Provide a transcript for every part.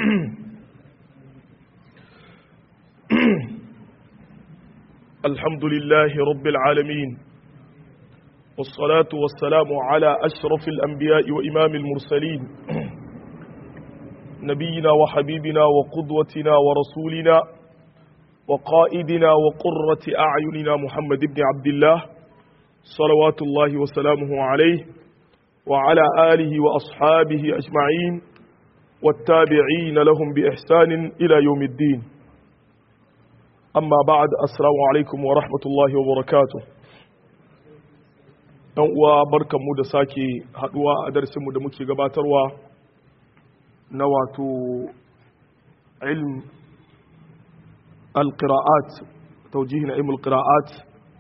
الحمد لله رب العالمين والصلاة والسلام على أشرف الأنبياء وإمام المرسلين نبينا وحبيبنا وقدوتنا ورسولنا وقائدنا وقرة أعيننا محمد بن عبد الله صلوات الله وسلامه عليه وعلى آله وأصحابه أجمعين والتابعين لهم بإحسان إلى يوم الدين أما بعد السلام عليكم ورحمة الله وبركاته وبركة مدساكي هدوى أدرس مدمكي قباتروا نواتو علم القراءات توجيهنا علم القراءات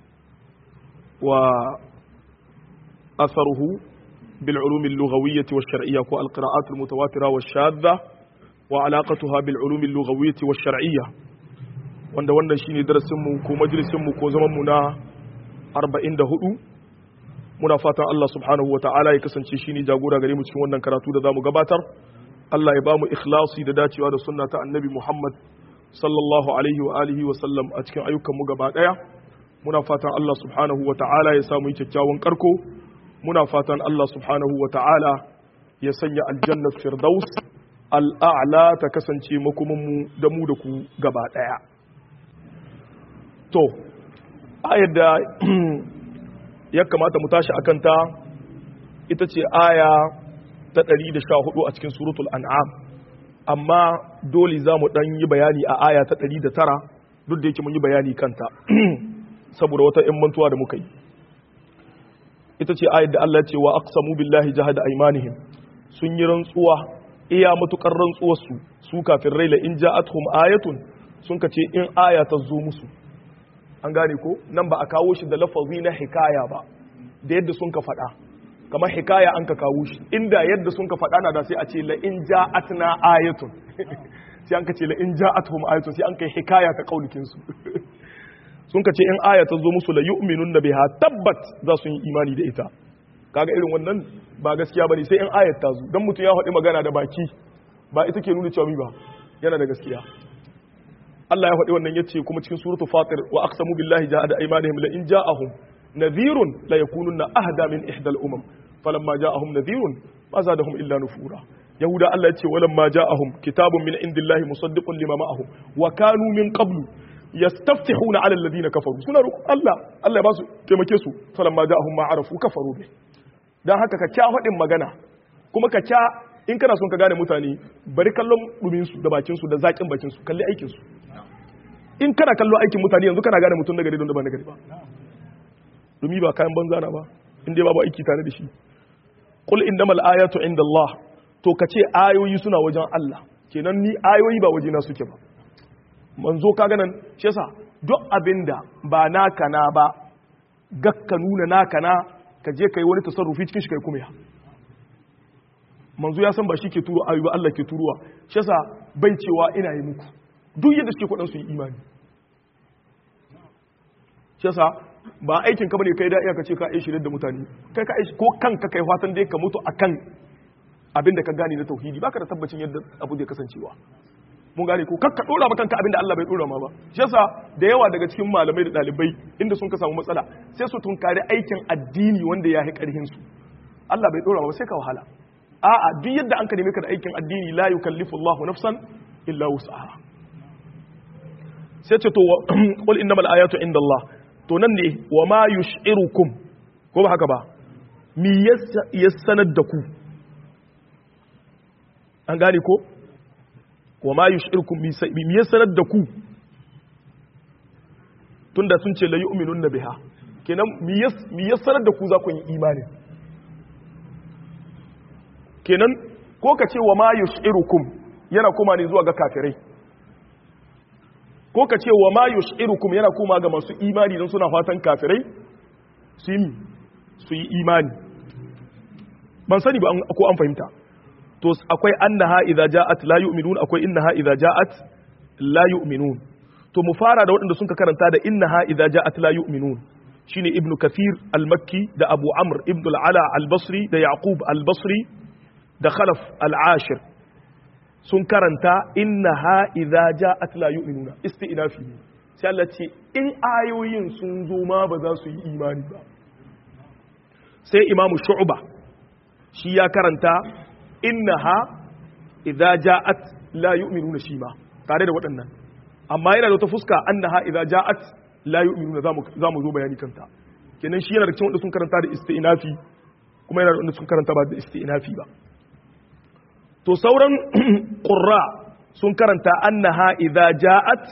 وأثره بالعلوم اللغوية والشرعية والقراءات المتواترة والشاذة وعلاقتها بالعلوم اللغوية والشرعية wanda wannan shine darasinmu ko majalisinmu ko zamanmu na 44 muna fatan Allah subhanahu wataala ya kasance shine jagora gare mu cikin wannan karatu da zamu gabatar Allah ya bamu ikhlasi da dacewa da sunna ta annabi Muhammad sallallahu alaihi wa alihi wa sallam a cikin ayyukan mu gaba daya muna fatan Allah subhanahu wataala ya samu kyakkyawan karko muna fatan Allah subhanahu wataala ya sanya aljanna firdaus al'a'la ta kasance makomin mu da mu da ku gaba daya to ayar da ya kamata mu tashi akan ta ita ce aya ta 114 a cikin suratul an'am amma dole za mu dan yi bayani a aya ta 109 duk da yake mun yi bayani kanta saboda wata ƴan mantuwa da muka yi ita ce ayar da Allah ya ce wa aqsamu billahi jahada aymanihim sun yi rantsuwa iya matukar rantsuwar su kafin raila in ja'atuhum ayatun sun kace in aya ta zo musu an gane ko nan ba a kawo shi da lafazi na hikaya ba da yadda sun ka faɗa kamar hikaya an ka kawo shi inda yadda sun ka faɗa na da sai a ce la in ja'atna ayatun sai an ka ce la in ja'atuhum ayatun sai an kai hikaya ta kaulikin su sun ka ce in aya ta zo musu la yu'minun biha tabbat za su yi imani da ita kaga irin wannan ba gaskiya bane sai in ayat ta zo dan mutum ya faɗi magana da baki ba ita ke nuna cewa ba yana da gaskiya Allah ya faɗi wannan yace kuma cikin suratul fatir wa aqsamu billahi ja'ada aymanihim la in ja'ahum nadhirun la yakununna ahda min ihdal umam falamma ja'ahum nadhirun ma zadahum illa nufura yahuda Allah yace walamma ja'ahum kitabun min indillahi musaddiqun lima ma'ahum wa kanu min qablu yastaftihuna 'ala alladhina kafaru suna roƙon Allah ya ba su taimake su falamma ja'ahum ma arafu kafaru bi dan haka ka kya faɗin magana kuma ka kya in kana son ka gane mutane bari kallon dumin su da bakin su da zakin bakin su kalli aikin su in kana kallo aikin mutane yanzu kana gane mutum nagari don da ba nagari ba dumi ba kayan banza na ba in dai babu aiki tare da shi qul innamal ayatu indallah to kace ayoyi suna wajen Allah kenan ni ayoyi ba wajena suke ba manzo kaga nan shi yasa duk abinda ba naka na ba gakka nuna naka na ka je kai wani tasarrufi cikin shi kai kuma ya manzo ya san ba shi ke turo ayoyi ba Allah ke turuwa shi yasa bai cewa ina yi muku duk yadda suke kwaɗansu yi imani shi yasa ba aikin ka bane kai da iya ka ce ka aishi da mutane kai ka aishi ko kanka kai fatan dai ka mutu akan abin da ka gane na tauhidi baka da tabbacin yadda abu zai kasancewa mun gane ko kakka dora ba kanka abin da Allah bai dora ma ba shi yasa da yawa daga cikin malamai da dalibai inda sun ka samu matsala sai su tunkari aikin addini wanda ya yi karhin su Allah bai dora ma ba sai ka wahala a'a duk yadda an ka neme ka da aikin addini la yukallifu Allahu nafsan illa wus'aha sai ce to qul innamal ayatu indallah to nan ne wa ma yush'irukum ko ba haka ba mi yasanar da ku an gane ko wa ma yush'irukum mi yasanar da ku tunda sun ce la yu'minuna biha kenan mi yasanar da ku za ku yi imani kenan ko ka ce wa ma yush'irukum yana kuma ne zuwa ga kafirai ko ka ce wa ma yushirukum yana kuma ga masu imani don suna fatan kafirai su yi imani ban sani ba ko an fahimta to akwai annaha idza ja'at la yu'minun akwai innaha idza ja'at la yu'minun to mu fara da waɗanda suka karanta da innaha idza ja'at la yu'minun shine ibnu kathir al-makki da abu amr ibn al-ala al-basri da yaqub al-basri da khalaf al-ashir sun karanta innaha idza ja'at la yu'minuna isti'nafi ne sai Allah ce in ayoyin sun zo ma ba za su yi imani ba. Sai imamu shu'ba shi ya karanta innaha idza ja'at la yu'minuna shi ma tare da waɗannan, amma yana da wata fuska annaha idza ja'at la yu'minuna za mu zo bayani kanta. Kenan shi yana da cikin wanda sun karanta da isti'nafi kuma yana da wanda sun karanta ba da isti'nafi ba. To sauran qurra sun karanta annaha idza ja'at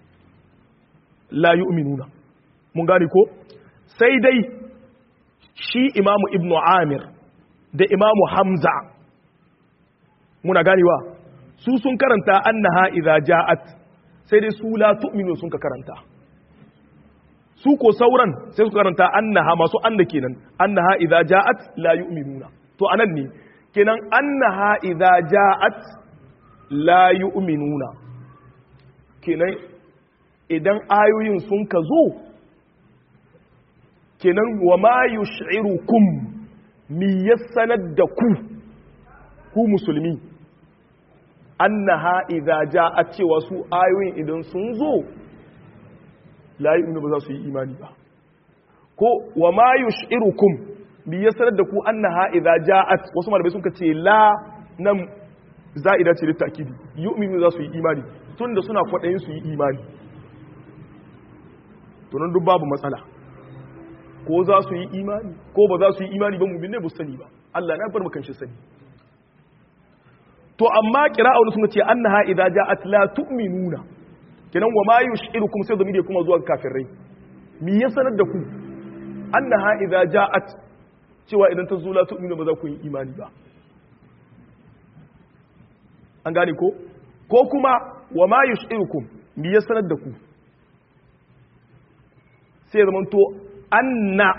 la yu'minuna. Mun gane ko? Sai dai shi imamu ibnu amir da imamu hamza muna ganewa su sun karanta annaha idza ja'at sai dai su la tu'minu sun ka karanta. Su ko sauran sai su karanta annaha masu anna kenan annaha idza ja'at la yu'minuna. To anan ne kenan annaha idza ja'at la yu'minuna kenan idan ayoyin sun ka zo kenan wa ma yush'irukum mi yasanar da ku musulmi annaha idza ja'at cewa su ayoyin idan sun zo la yu'minu ba za su yi imani ba. Ko wa ma yush'irukum bi yasanar da ku annaha idza ja'at wasu malamai sun ce la nan za'ida ce litakidi yu'minu za su yi imani tunda suna kwadayin su yi imani. To nan duk babu matsala ko za su yi imani ko ba za su yi imani ba mu bin ne bu sani ba Allah na bar makan shi sani. To amma qira'a sun ce annaha idza ja'at la tu'minuna kenan wa ma yush'irukum sai zamiri kuma zuwa kafirai me ya sanar da ku annaha idza ja'at cewa idan ta zo la tu'minu ba za ku yi imani ba. An gane ko kuma wa ma yush'irukum me ya sanar da ku sai zaman to anna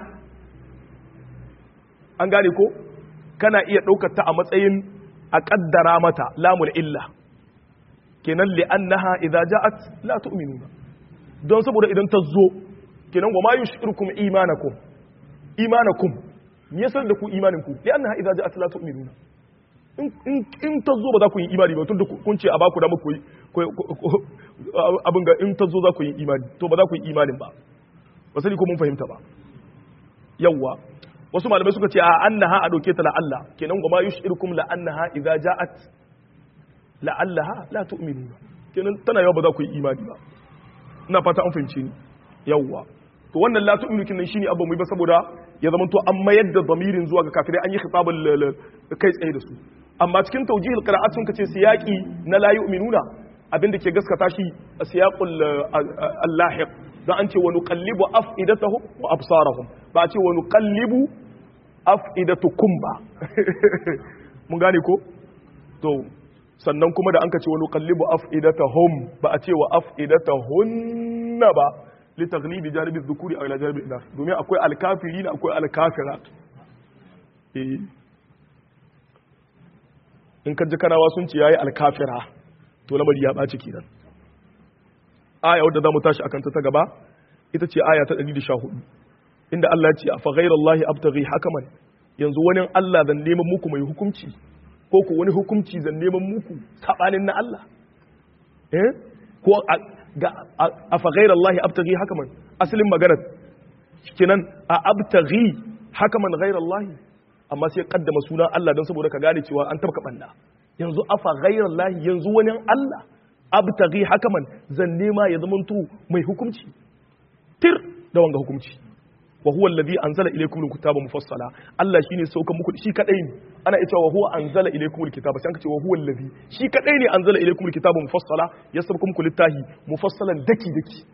an gane ko kana iya daukar ta a matsayin a kaddara mata lamul illa kenan li'annaha idza ja'at la tu'minuna don saboda idan ta zo kenan wa ma yushrikum imanakum me yasa da ku imanin ku li'annaha idza ja'at la tu'minuna in ta zo ba za ku yi imani ba tunda kun ce a baku da muku abin ga in ta zo za ku yi imani to ba za ku yi imanin ba ba sani ko mun fahimta ba. Yawwa wasu malamai suka ce a annaha a dauke ta la'alla kenan wa ma yushrikum la'annaha idza ja'at la'allaha la tu'minuna kenan tana yawa ba za ku yi imani ba. Ina fata an fahimce ni. Yawwa to wannan la tu'minu kin shine abba mu ba saboda ya zama to an mayar da damirin zuwa ga kafirai an yi khitabul kai tsaye da su. Amma cikin tawjihul qira'at sun kace siyaqi na la yu'minuna abinda ke gaskata shi siyaqul al-lahiq dan an ce wa nuqallibu afidatahum wa absarahum ba a ce wa nuqallibu afidatukum ba. Mun gane ko to sannan kuma da an ka ce wa nuqallibu afidatahum ba a ce wa afidatahunna ba li taghlibi janibi dhukuri aw ila janibi inath domin akwai alkafirin akwai alkafirat. In ka ji kanawa sun ce yayi alkafira to lamari ya baci kenan. Aya wadda zamu tashi akan ta gaba ita ce aya ta 114 inda Allah ya ce afa ghayrallahi abtaghi hakaman yanzu wani Allah zan neman muku mai hukunci ko ku wani hukunci zan neman muku sabanin na Allah ko ga afa ghayrallahi abtaghi hakaman asalin magana kenan a abtaghi hakaman ghayrallahi amma sai kaddama sunan Allah don saboda ka gane cewa an tabka banda yanzu afa ghayrallahi yanzu wani Allah abtaghi hakaman zan nema ya zamanto mai hukunci tir da wanga hukunci wa huwa alladhi anzala ilaykum alkitaba mufassala Allah shine saukan muku shi kadai ne ana ita wa huwa anzala ilaykum alkitaba sai an ce wa huwa alladhi shi kadai ne anzala ilaykum alkitaba mufassala ya sauka muku littafi mufassalan daki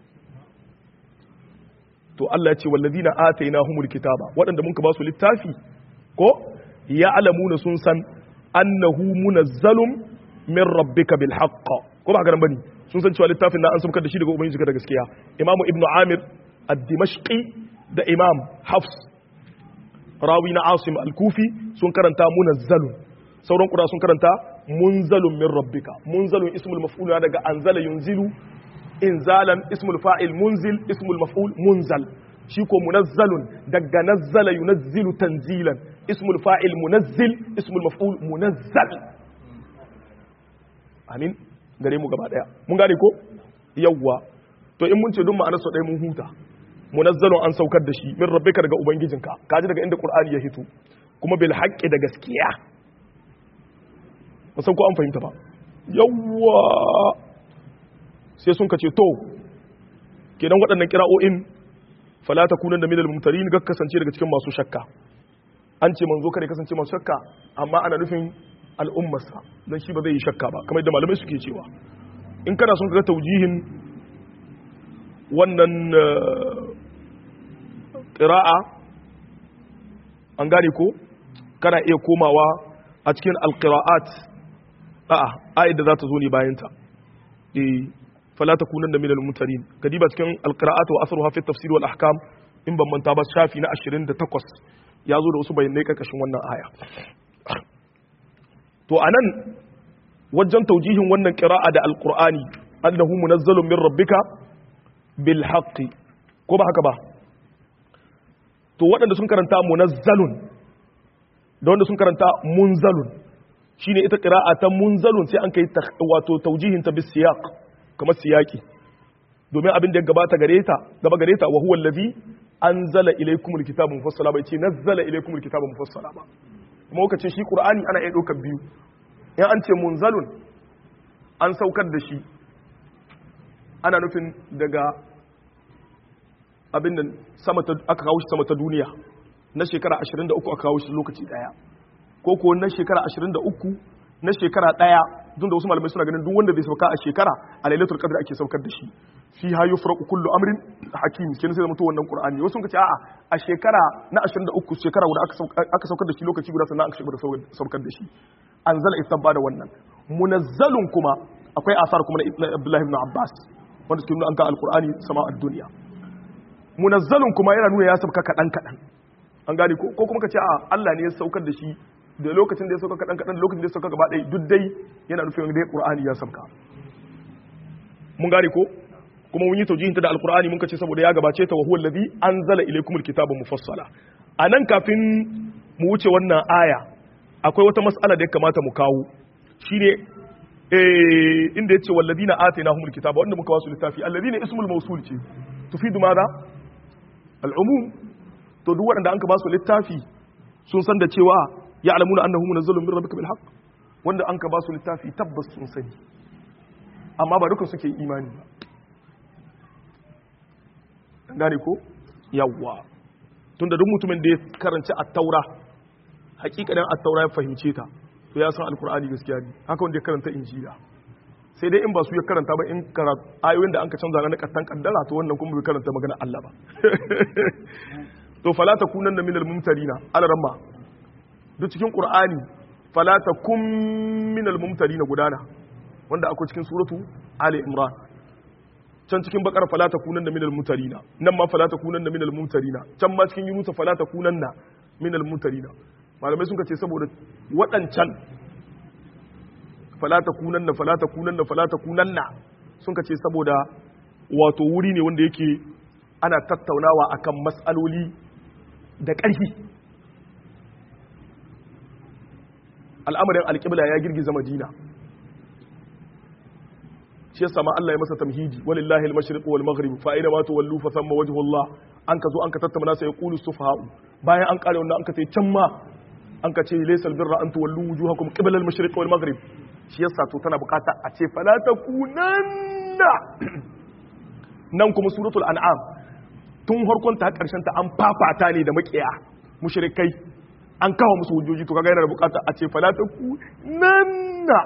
to Allah ya ce walladhina atainahumul kitaba wadanda mun ka ba su littafi ko ya alamuna sun san annahu munazzalun min rabbika bil haqq ko ba garan bane sun san cewa littafin nan an saukar da shi daga ubangiji da gaskiya. Imamu ibnu amir ad-dimashqi da imam hafs rawi na asim al-kufi sun karanta munazzalun sauran qura sun karanta munzalun min rabbika. Munzalun ismul maf'ul daga anzala yunzilu inzalan ismul fa'il munzil ismul maf'ul munzal shi ko munazzalun daga nazzala yunazzilu tanzilan ismul fa'il munazzil ismul maf'ul munazzal. amin gare mu gaba daya mun gane ko yawwa to in mun ce duk ma'anar su ɗaya mun huta munazzalun an saukar da shi min rabbika daga ubangijinka kaji daga inda qur'ani ya hito kuma bil haqqi da gaskiya ba san ko an fahimta ba yawwa sai sun kace to kenan waɗannan kira'o'in fala takunan da minal mumtarin ga kasance daga cikin masu shakka an ce manzo kare kasance masu shakka amma ana nufin al'ummarsa dan shi ba zai yi shakka ba kamar yadda malamai suke cewa in kana son ka ga taujihin wannan qira'a an gane ko kana iya komawa a cikin alqira'at ayat da za ta zo ne bayan ta fala takunanna minal mumtarin kadiba cikin alqira'at wa asruha fi tafsir wal ahkam in ban manta ba shafi na 28 ya zo da wasu bayanai karkashin wannan aya to anan wajen taujihin wannan qira'a da alqur'ani annahu munazzalun min rabbika bil haqqi ko ba haka ba to waɗanda sun karanta munazzalun da wanda sun karanta munzalun shine ita qira'a ta munzalun sai an kai wato taujihin ta bis siyaq kamar siyaki domin abin da ya gaba gare ta wa huwa allazi anzala ilaykumul kitaba mufassala bai ce nazzala ilaykumul kitaba mufassala ba kuma lokacin shi qur'ani ana iya daukar biyu in an ce munzalun an saukar da shi ana nufin daga abin da aka kawo shi sama ta duniya na shekara 23 aka kawo shi lokaci daya ko ko na shekara 23 na shekara daya don da wasu malamai suna ganin duk wanda bai sauka a shekara a lailatul qadr ake saukar da shi fi ha yufraqu kullu amrin hakim kin sai mutu wannan qur'ani wasu sun ce a'a a shekara na 23 shekara guda aka saukar da shi lokaci guda sannan aka shigar da saukar da shi anzala istabba da wannan munazzalun kuma akwai asar kuma na Abdullah ibn Abbas wanda suke nuna an ga alqur'ani sama ad-dunya munazzalun kuma yana nuna ya sauka kadan kadan an gane ko kuma ka ce a'a Allah ne ya saukar da shi da lokacin da ya sauka kaɗan lokacin da ya sauka gaba ɗaya duk dai yana nufin da ƙur'ani ya sauka mun gane ko kuma mun yi taujihinta da alƙur'ani mun kace saboda ya gabace ta wa huwa allazi anzala ilaykumul kitaba mufassala anan kafin mu wuce wannan aya akwai wata mas'ala da ya kamata mu kawo shine inda yace walladina atainahumul kitaba wanda muka wasu littafi alladina ismul mawsul ce tufidu madha al'umum to duk wanda an ka ba su littafi sun san da cewa ya'lamuna annahu munazzalun min rabbika bil haqq wanda an ka ba su littafi tabbas sun sani amma ba duka suke imani ba gane ko yawwa tunda duk mutumin da ya karanci at-taura hakikanin at-taura ya fahimce ta to ya san alqur'ani gaskiya ne haka wanda ya karanta injila sai dai in ba su ya karanta ba in karatu ayoyin da an ka canza na kattan kaddara to wannan kuma bai karanta magana Allah ba to fala takunanna minal mumtarina alaramma duk cikin qur'ani fala takum minal mumtarina gudana wanda akwai cikin suratu ali imran can cikin bakar fala takunanna minal mumtarina nan ma fala takunanna minal mumtarina can ma cikin yunus fala takunanna minal mumtarina malamai sun ce saboda waɗancan fala takunanna sun ce saboda wato wuri ne wanda yake ana tattaunawa akan mas'aloli da ƙarfi al'amarin alƙibla ya girgiza madina shi yasa ma Allah ya masa tamhidi walillahi al-mashriq wal maghrib fa aina ma tuwallu fa thamma wajhu Allah an ka zo an ka tattauna sai yaqulu sufaha'u bayan an kare wannan an ka ce can ma an ka ce laysa albirra an tuwallu wujuhakum qibla al-mashriq wal maghrib shi yasa to tana bukata a ce fala takunanna nan kuma suratul an'am tun harkon ta karshen ta an fafata ne da makiya mushrikai an kawo musu hujjoji to kaga yana da bukata a ce fala takunanna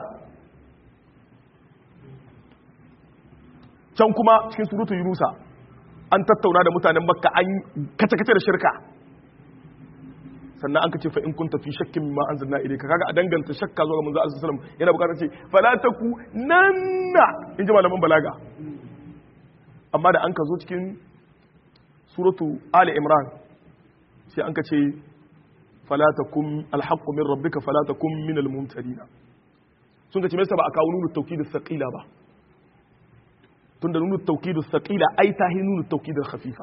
can kuma cikin suratul yunusa an tattauna da mutanen makka an kace-kace da shirka sannan an kace fa in kunta fi shakkin mimma anzalna ilayka kaga a danganta shakka zuwa ga manzo Allah sallallahu alaihi wasallam yana bukatar ce fala takunanna in ji malaman balaga amma da an ka zo cikin suratu ali imran sai an kace fala takum alhaqqu min rabbika fala takum min almumtarina sun kace me yasa ba a kawo nunu tawkid as-saqila ba tunda nunu tawkid as-saqila ai ta hi nunu tawkid al-khafifa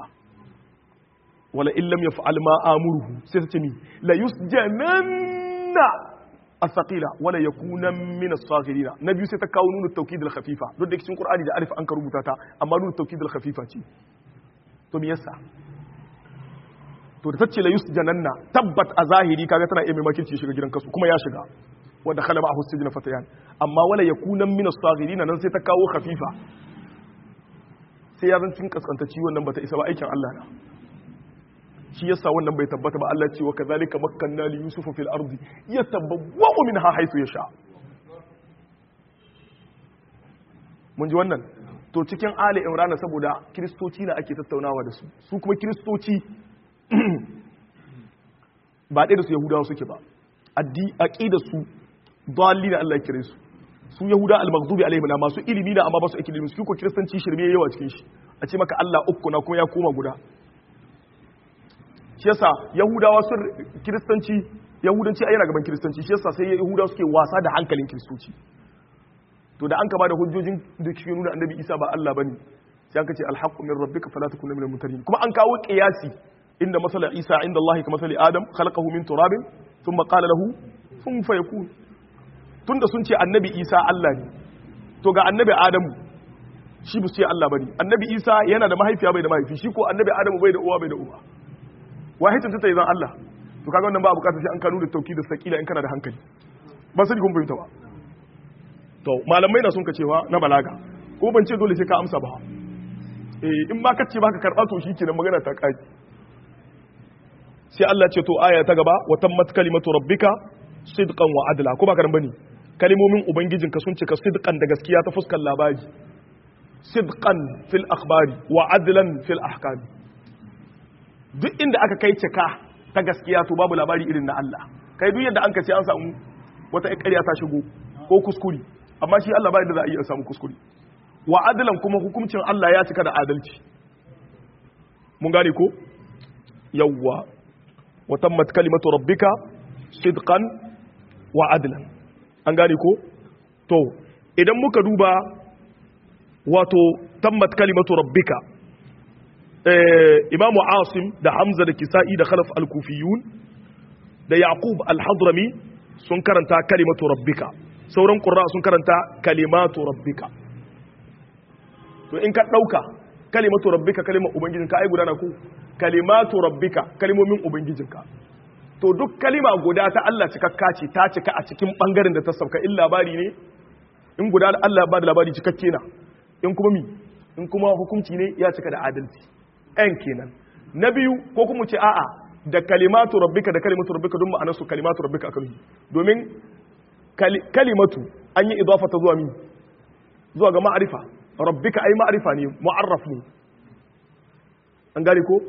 wala in lam yaf'al ma amuruhu sai ta ce mi la yusjananna as-saqila wala yakuna min as-saghirina na biyu sai ta kawo nunu tawkid al-khafifa duk da cikin qur'ani da alif an ka rubuta ta amma nunu tawkid al-khafifa ce to me yasa to da tace la yusjananna tabbat a zahiri kaga tana iya mai makirci shiga gidan kasu kuma ya shiga wanda khala ma'ahu sijna fatayan amma wala yakuna min as-saghirina nan sai ta kawo khafifa sai ya zancin kaskantaci wannan bata isa ba aikin Allah na shi yasa wannan bai tabbata ba Allah ce wa kazalika makkanna li yusufa fil ardi yatabawwa'u minha haythu yasha mun ji wannan to cikin ali imran saboda kristoci na ake tattaunawa da su kuma kristoci ba ɗaya da su yahudawa suke ba aqida su dalli da Allah ya kire su yahuda al-maghdubi alaihim na masu ilimi na amma ba su ilimi su ko kristanci shirme yawa cikin shi a ce maka Allah uku na kuma ya koma guda shi yasa yahudawa sun kiristanci yahudanci a yana gaban kiristanci shi yasa sai yahudawa suke wasa da hankalin kiristoci to da an ka bada hujjojin da ke nuna annabi isa ba Allah bane sai aka ce alhaqqu min rabbika fala takun minal mumtarin kuma an kawo qiyasi inda masala isa inda Allah ka masali adam khalaqahu min turabin thumma qala lahu kun fayakun tunda sun ce annabi isa Allah ne to ga annabi adamu shi bu ce Allah bane annabi isa yana da mahaifiya bai da mahaifi shi ko annabi adamu bai da uwa bai da uba wahidin ta zan Allah to kaga wannan ba bukatar sai an kanu da tauki da sakila in kana da hankali ba sai kun fahimta ba to malamai na sun ka cewa na balaga ko ban ce dole sai ka amsa ba in ba ka ce ba ka karba to shikenan magana ta kai sai Allah ce to aya ta gaba wa tammat kalimatu rabbika sidqan wa adla ko ba karan bane kalimomin ubangijinka sun cika sidqan da gaskiya ta fuskar labari sidqan fil akhbari wa adlan fil ahkam duk inda aka kai cika ta gaskiya to babu labari irin na Allah kai duk yadda an ka ce an samu wata ƙarya ta shigo ko kuskure amma shi Allah ba yadda za a yi a samu kuskure wa adlan kuma hukuncin Allah ya cika da adalci mun gane ko yawwa wa tammat kalimatu rabbika sidqan wa adlan an gane ko to idan muka duba wato tammat kalimatu rabbika imamu asim da hamza da kisa'i da khalaf al-kufiyun da yaqub al-hadrami sun karanta kalimatu rabbika sauran qurra sun karanta kalimatu rabbika to in ka dauka kalimatu rabbika kalimar ubangijinka ai gudana ko kalimatu rabbika kalimomin ubangijinka to duk kalima guda ta Allah cikakka ce ta cika a cikin bangaren da ta sauka in labari ne in guda Allah ba da labari cikakke na in kuma hukunci ne ya cika da adalci ɗan kenan na biyu ko kuma ce a'a da kalimatu rabbika da kalimatu rabbika duk ma'anarsu kalimatu rabbika akan domin kalimatu an yi idafata zuwa ga ma'arifa rabbika ai ma'arifa ne mu'arraf ne an gane ko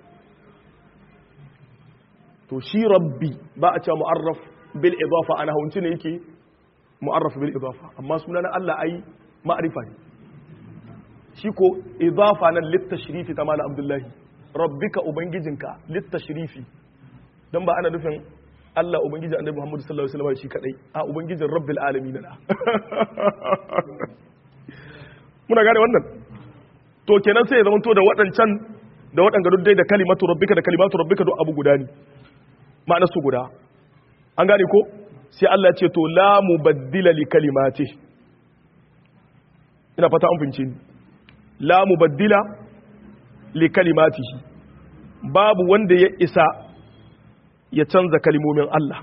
to shi rabbi ba a cewa mu'arraf bil idafa ana haunci ne yake mu'arraf bil idafa amma sunan Allah ai ma'arifa ne shi ko idafa nan littashrifi ta mala abdullahi rabbika ubangijinka littashrifi dan ba ana nufin Allah ubangijin annabi Muhammad sallallahu alaihi wasallam shi kadai a ubangijin rabbil alamin na muna gane wannan to kenan sai ya zama to da waɗancan da waɗanga duk dai da kalimatu rabbika da kalimatu rabbika duk abu guda ne ma'ana su guda an gane ko sai Allah ya ce to la mubaddila li kalimati ina fata an fince ni la mubaddila li kalimatihi babu wanda ya isa ya canza kalimomin Allah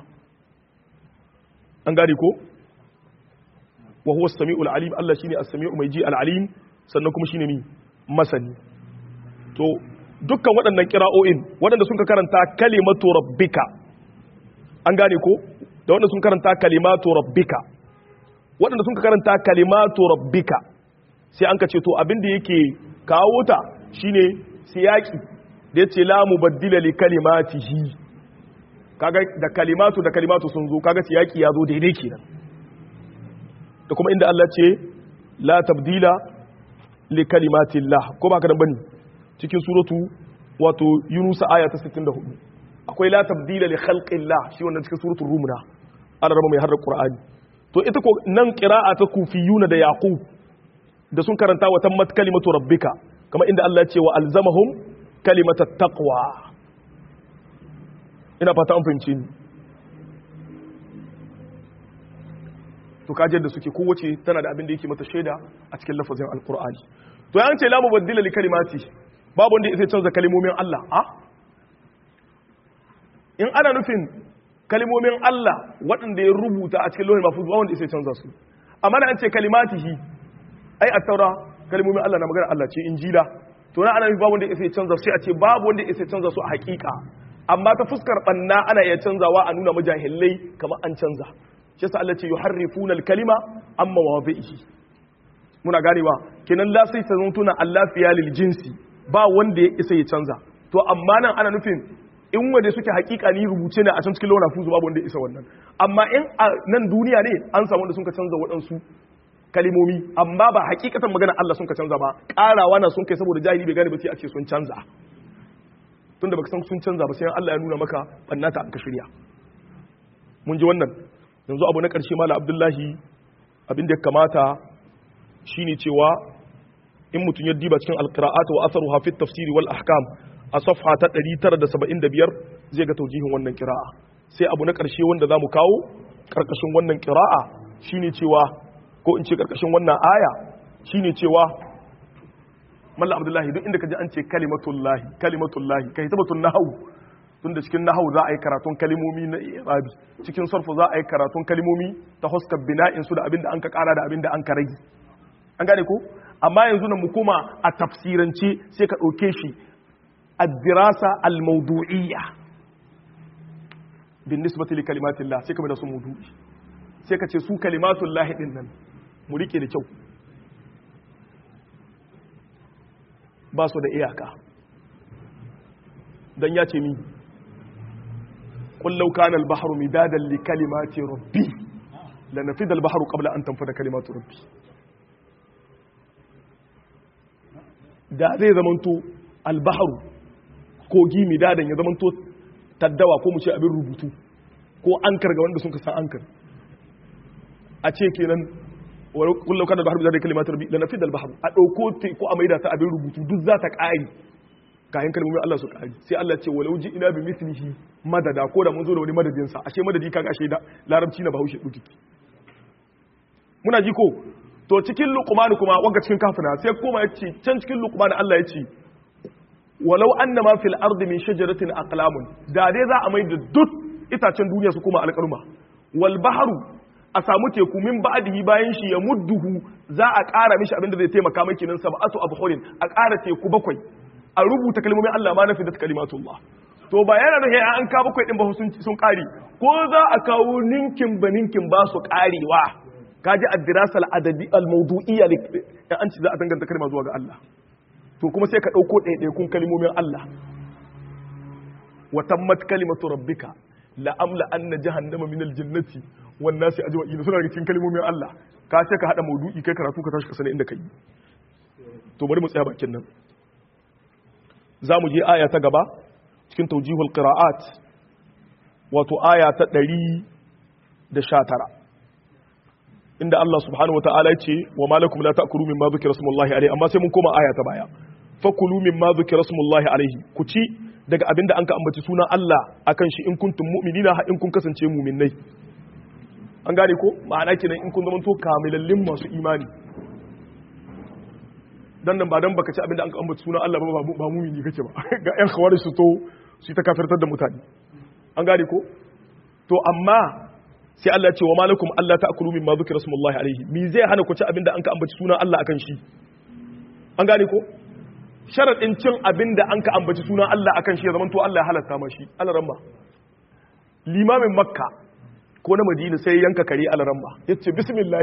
an gane ko wa huwa as-sami'ul alim Allah shine as-sami'u mai ji al-alim sannan kuma shine mi masani to dukkan waɗannan kira'o'in waɗanda sun karanta kalimatu rabbika an gane ko da waɗanda sun karanta kalimatu rabbika waɗanda sun karanta kalimatu rabbika sai an ka ce to abin da yake kawo ta shine siyaki da yace la mubaddila li kalimatihi kaga da kalimatu sun zo kaga siyaki ya zo daidai kenan da kuma inda Allah ce la tabdila li kalimatillah ko ba ka dan bane cikin suratu wato Yunus aya ta 64 akwai la tabdila li khalqillah shi wannan cikin suratul rum na Allah rama mai harrar Qur'ani to ita ko nan qira'a ta kufiyuna da yaqub da sun karanta wa tammat kalimatu rabbika kama inda Allah ya ce wa alzamahum kalimatat taqwa ina fata an fahimci ni to kaje da suke kowace tana da abin da yake mata shaida a cikin lafazin alqur'ani to yan ce la mubaddila li kalimati babu wanda zai canza kalmomin Allah in ana nufin kalmomin Allah waɗanda ya rubuta a cikin lauhin mahfuz ba wanda zai canza su amma an ce kalimatihi ai at-taura kalmomin Allah na magana Allah ce injila to na ana nufin babu wanda zai canza su sai a ce babu wanda zai canza su a hakika amma ta fuskar banna ana iya canzawa a nuna mujahilai kamar an canza shi yasa Allah ce yuharrifuna al-kalima amma mawadhihi muna ganewa kenan la sai ta zuntuna Allah fiya lil jinsi ba wanda ya isa ya canza to amma nan ana nufin in wanda suke hakika ni rubuce ne a can cikin launa fuzu babu wanda ya isa wannan amma in nan duniya ne an samu wanda sun ka canza waɗansu kalimomi amma ba hakikatan magana Allah sun ka canza ba ƙarawa na sun kai saboda jahili bai gane ba sai a ce sun canza tunda baka san sun canza ba sai Allah ya nuna maka bannata an ka shirya mun ji wannan yanzu abu na ƙarshe mala Abdullahi abin da ya kamata shine cewa in mutum ya diba cikin alqira'at wa atharuha fi at-tafsir wal ahkam a safha ta 975 zai ga taujihin wannan qira'a sai abu na ƙarshe wanda zamu kawo karkashin wannan qira'a shine cewa ko in ce karkashin wannan aya shine cewa malla Abdullahi duk inda kaji an ce kalimatullahi kai tabbatun nahwu tunda cikin nahwu za a yi karatun kalimomi na irabi cikin sarfu za a yi karatun kalimomi ta huskar bina'in su da abinda an ka kara da abinda an ka rage an gane ko amma yanzu nan mu koma a tafsirance sai ka dauke shi ad-dirasa al-mawdu'iyya bin nisbati li kalimatillah sai ka bada su mawdu'i sai ka ce su kalimatullahi din nan mu rike da kyau ba su da iyaka dan ya ce mi qul law kana al-bahru midadan li kalimati rabbi lanafida al-bahru qabla an tanfada kalimatu rabbi da zai zamanto al-bahru kogi midadan ya zamanto taddawa ko mu ce abin rubutu ko ankar ga wanda sun san ankar a ce kenan kullum kana da harbi da kalimatu rabbi lanafida al-bahru a dauko ko a maida ta abin rubutu duk za ta kare kayan kalmomin Allah su kare sai Allah ce walau ji ina bi mithlihi madada ko da mun zo da wani madadin sa ashe madadi kaga ashe da larabci na bahaushe duki muna ji ko to cikin luqman kuma wanga cikin kafina sai koma yace can cikin luqman Allah yace walau annama fil ardi min shajaratin aqlamun da dai za a mai da duk itacen duniya su kuma alƙalma wal bahru a samu teku min ba'dihi bayan shi ya mudduhu za a ƙara mishi abinda zai taimaka maki nan sab'atu abhurin a ƙara teku bakwai a rubuta kalmomin Allah ma nafidat kalimatullah to ba yana da an ka bakwai din ba sun ƙari ko za a kawo ninkin baninkin ba su ƙarewa kaji ad-dirasa al-adadi al-mawdu'iyya da an ci za a danganta kalma zuwa ga Allah to kuma sai ka dauko ɗaiɗaikun kalmomin Allah wa tammat kalimatu rabbika la amla anna jahannama min al-jannati wan nasi ajma'in suna daga cikin kalmomin Allah ka ce ka hada maudu'i kai karatu ka tashi ka sani inda kai to bari mu tsaya bakin nan zamu je aya ta gaba cikin tawjihul qira'at wato aya ta 119 inda Allah subhanahu wataala yace wa malakum la ta'kulu mimma dhukira smullahi alayhi amma sai mun koma aya ta baya fakulu mimma dhukira smullahi alayhi ku ci daga abinda an ka ambaci sunan Allah akan shi in kuntum mu'minina in kun kasance mu'minnai an gane ko ma'ana kenan in kun zama to kamilallin masu imani dan nan ba dan baka ci abinda an ka ambaci sunan Allah ba mu'mini kake ba ga ƴan khawarij su to su ta kafirtar da mutane an gane ko to amma sai Allah ya ce wa malakum Allah ta'kulu mimma dhukira smullahi alayhi mi zai hana ku ci abinda an ka ambaci sunan Allah akan shi an gane ko sharadin cin abinda an ka ambaci sunan Allah akan shi ya zama to Allah ya halatta mashi alaramma limamin makka ko na madina sai yanka kare alaramma yace bismillah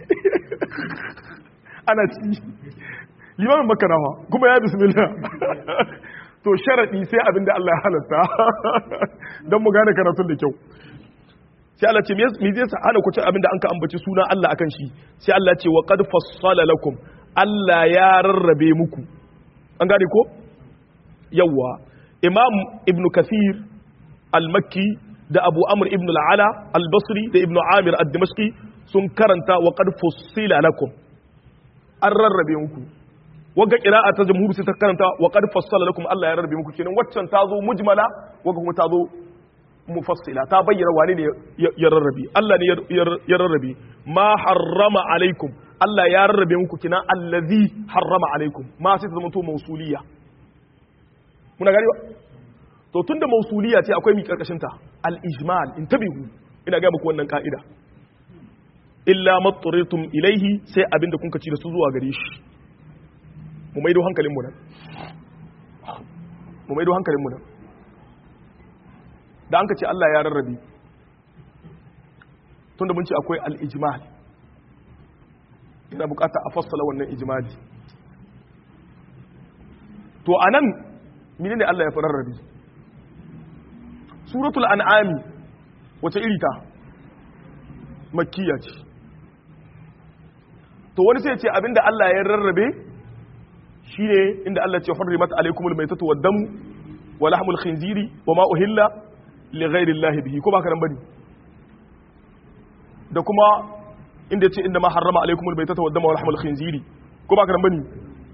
ana ci limamin makka nawa kuma ya bismillah to sharadi sai abinda Allah ya halatta dan mu gane karatun da kyau sai Allah ce me zai sa hana ku ci abinda an ka ambaci suna Allah akan shi sai Allah ce wa qad fassala lakum Allah ya rarrabe muku an gane ko yawa Imam Ibn Kathir al-Makki da Abu Amr ibn al-Ala al-Basri da Ibn Amir ad-Dimashqi sun karanta wa qad fassila lakum an rarrabe muku wagga qira'a ta jamhur sai ta karanta wa qad fassala lakum Allah ya rarrabe muku kenan waccan ta zo mujmala wagga kuma ta zo mufassila ta bayyana wane ne ya rarrabe Allah ne ya rarrabe ma harrama alaikum Allah ya rarrabe muku kina allazi harrama alaikum ma sai ta zama to mausuliya muna gani ba to tunda mausuliya ce akwai mi karkashin ta al-ijmal intabihu ina ga muku wannan ka'ida illa matturitum ilaihi sai abinda kun kaci da su zuwa gare shi mu maido hankalin mu nan da an ka ce Allah ya rarrabe tunda mun ce akwai al-ijmal ina bukata a fassala wannan ijmali to anan menene Allah ya rarrabe suratul an'am wace iri ta makkiya ce to wani sai ya ce abinda Allah ya rarrabe shine inda Allah ce hurrimat alaykumul maytatu wad-damu wa lahmul khinziri wa ma uhilla li ghayri Allah bihi ko baka nan bane da kuma inda ce inda ma harrama alaykumul maytatu wad-damu wa lahmul khinziri ko baka nan bane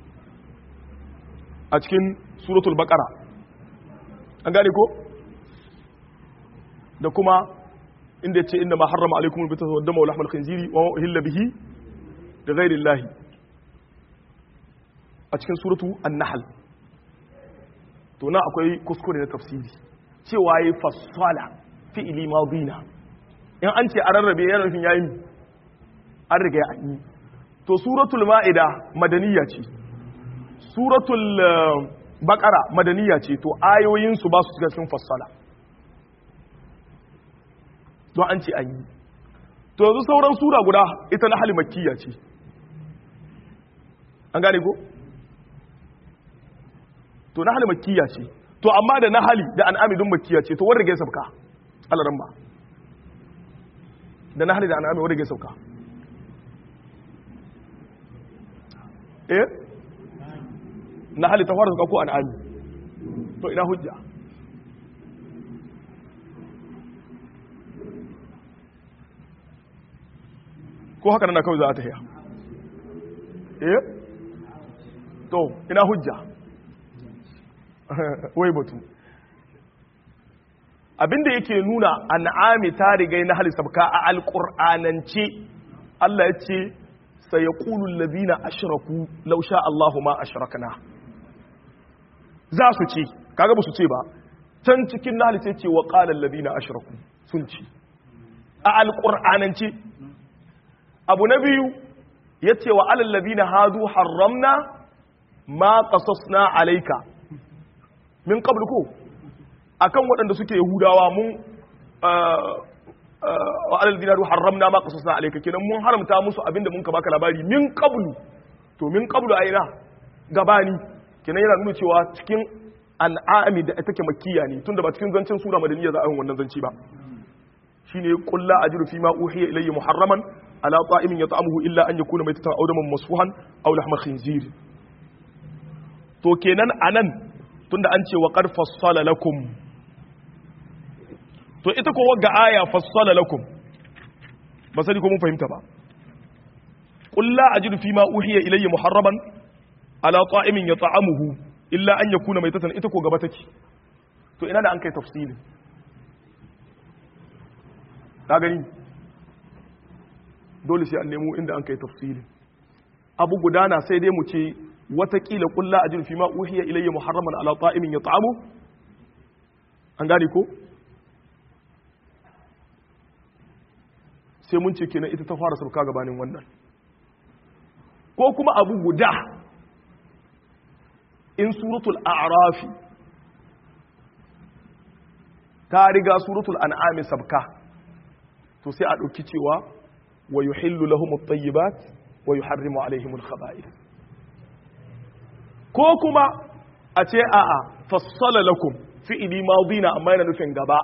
a cikin suratul baqara an gane ko da kuma inda ce inda ma harrama alaykumul maytatu wad-damu wa lahmul khinziri wa ma uhilla bihi li ghayri Allah a cikin suratu an-nahl to na akwai kuskure na tafsiri cewa yayi fassala fi'li madina in an ce a rarrabe yana nufin yayi an riga ya yi to suratul ma'ida madaniya ce suratul baqara madaniya ce to ayoyin su ba su cikin fassala don an ce an yi to yanzu sauran sura guda ita nahl makkiya ce an gane ko to nahali makkiya ce to amma da nahali da an'ami dun makkiya ce to wanda ga sabka Allah ramba da nahali da an'ami wanda ga sabka nahali ta fara sabka ko an'ami to ina hujja ko haka nan kawai za a tafiya to ina hujja wai batu abinda yake nuna an'ami ta rigai na hali sabka a alƙur'anance Allah ya ce sai ya ƙulu lalazina ashiraku lausha Allahu ma ashirakana za su ce kaga ba su ce ba can cikin na halitta ce wa ƙalar lalazina ashiraku sun ce a alƙur'anance abu na biyu ya ce wa alallazina hadu haramna ma qasasna alaika min qablu ko akan waɗanda suke yahudawa mun wa alal dinaru haramna ma qasasna alayka kenan mun haramta musu abinda mun ka baka labari min qablu to min qablu aina gabani kenan yana nuna cewa cikin al'ami da take makkiya ne tunda ba cikin zancen sura madaniya za a yi wannan zanci ba shine qul la ajru fi ma uhiya ilayya muharraman ala ta'imin yat'amuhu illa an yakuna maytatan aw daman masfuhan aw lahma khinzir to kenan anan tunda an ce wa qad fassala lakum to ita ko wagga aya fassala lakum ba sai ko mun fahimta ba qul la ajidu fi ma uhiya ilayya muharraman ala ta'imin yat'amuhu illa an yakuna maytatan ita ko gaba take to ina da an kai tafsilin ka gani dole sai an nemo inda an kai tafsilin abu gudana sai dai mu ce watakila kulla ajin fi ma uhiya ilayya muharraman ala ta'imin yat'amu an gane ko sai mun ce kenan ita ta fara sauka gabanin wannan ko kuma abu guda in suratul a'raf ta riga suratul an'am sabka to sai a dauki cewa wa yuhillu lahum at-tayyibat wa yuharrimu alaihim al-khaba'ith ko kuma a ce a'a fassala lakum fi'ili madina amma yana nufin gaba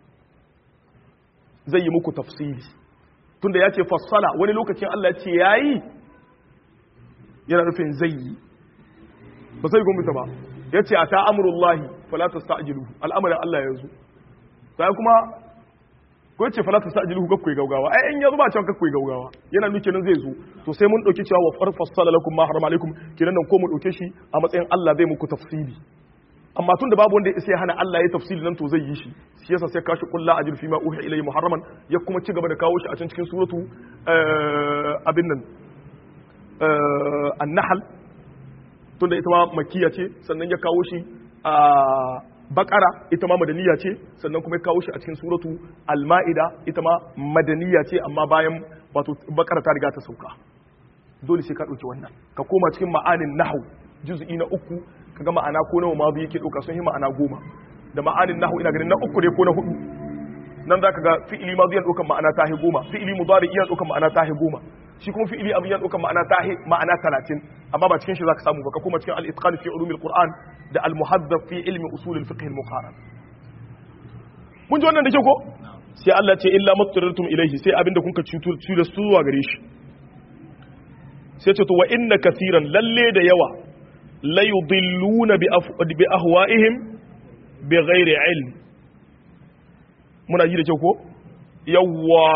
zai yi muku tafsiri tunda ya ce fassala wani lokacin Allah ya ce yayi yana nufin zai yi ba sai gumbuta ba ya ce a ta amurullahi fala tasta'jilu al'amarin Allah ya zo sai kuma ko ce fala tasta'jilu kakkoi gaugawa ai in yazo ba can kakkoi gaugawa yana nuke nan zai zo to sai mun dauki cewa wa fassala lakum ma harama alaikum kinan nan ko mu dauke shi a matsayin Allah zai muku tafsiri amma tun da babu wanda ya hana Allah ya tafsiri nan to zai yi shi shi yasa sai kashi kullu ajr fi ma uhi ilayhi muharraman ya kuma ci gaba da kawo shi a cikin suratu abin nan an-nahl tunda ita ma makkiya ce sannan ya kawo shi a bakara ita ma madaniya ce sannan kuma ya kawo shi a cikin suratu al-ma'ida ita ma madaniya ce amma bayan wato bakara ta riga ta sauka dole sai ka dauki wannan ka koma cikin ma'anin nahwu juz'i na 3 kaga ma'ana ko nawa ma yake dauka sun yi ma'ana 10 da ma'anin nahwu ina ganin na 3 ne ko na 4 nan zaka ga fi'ili madhi yana daukan ma'ana tahi 10 fi'ili mudari yana daukan ma'ana tahi 10 shi kuma fi'ili abin yana daukan ma'ana tahi ma'ana 30 amma ba cikin shi zaka samu ba ka koma cikin al-itqan fi ulumil qur'an da al-muhaddab fi ilmi usul al-fiqh al-muqaran mun ji wannan da ke ko sai Allah ce illa mattartum ilayhi sai abinda kun ka cutu da su zuwa gare shi sai ce to wa inna kaseeran lalle da yawa la yudilluna bi ahwa'ihim bi ghairi ilm muna ji da kyau ko yawa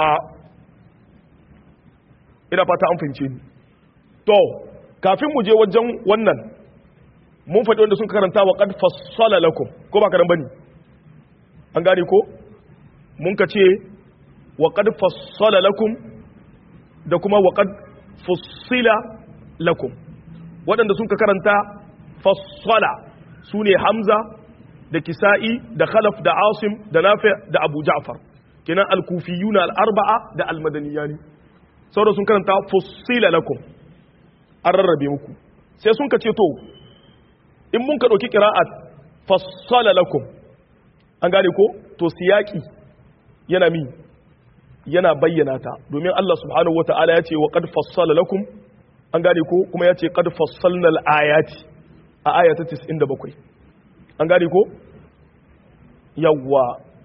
ina fata an fahimce ni to kafin mu je wajen wannan mun faɗi wanda sun karanta wa qad fassala lakum ko ba karan bane an gane ko mun ka ce wa qad fassala lakum da kuma wa qad fussila lakum waɗanda sun ka karanta fassala sune hamza da kisa'i da khalaf da asim da nafi da abu ja'far kenan al-kufiyuna al-arba'a da al-madaniyani saboda sun karanta fussila lakum an rarrabe muku sai sun ka ce to in mun ka ɗauki ƙira'at fassala lakum an gane ko to siyaki yana mi yana bayyana ta domin Allah subhanahu wata'ala ya ce wa qad fassala lakum an gane ko kuma ya ce qad fassalna al-ayati a aya ta 97 an gane ko yawwa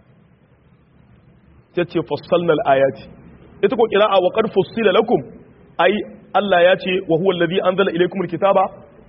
ta ce fassalna al-ayati ita ko qira'a wa qad fussila lakum ai Allah ya ce wa huwa alladhi anzala ilaykumul kitaba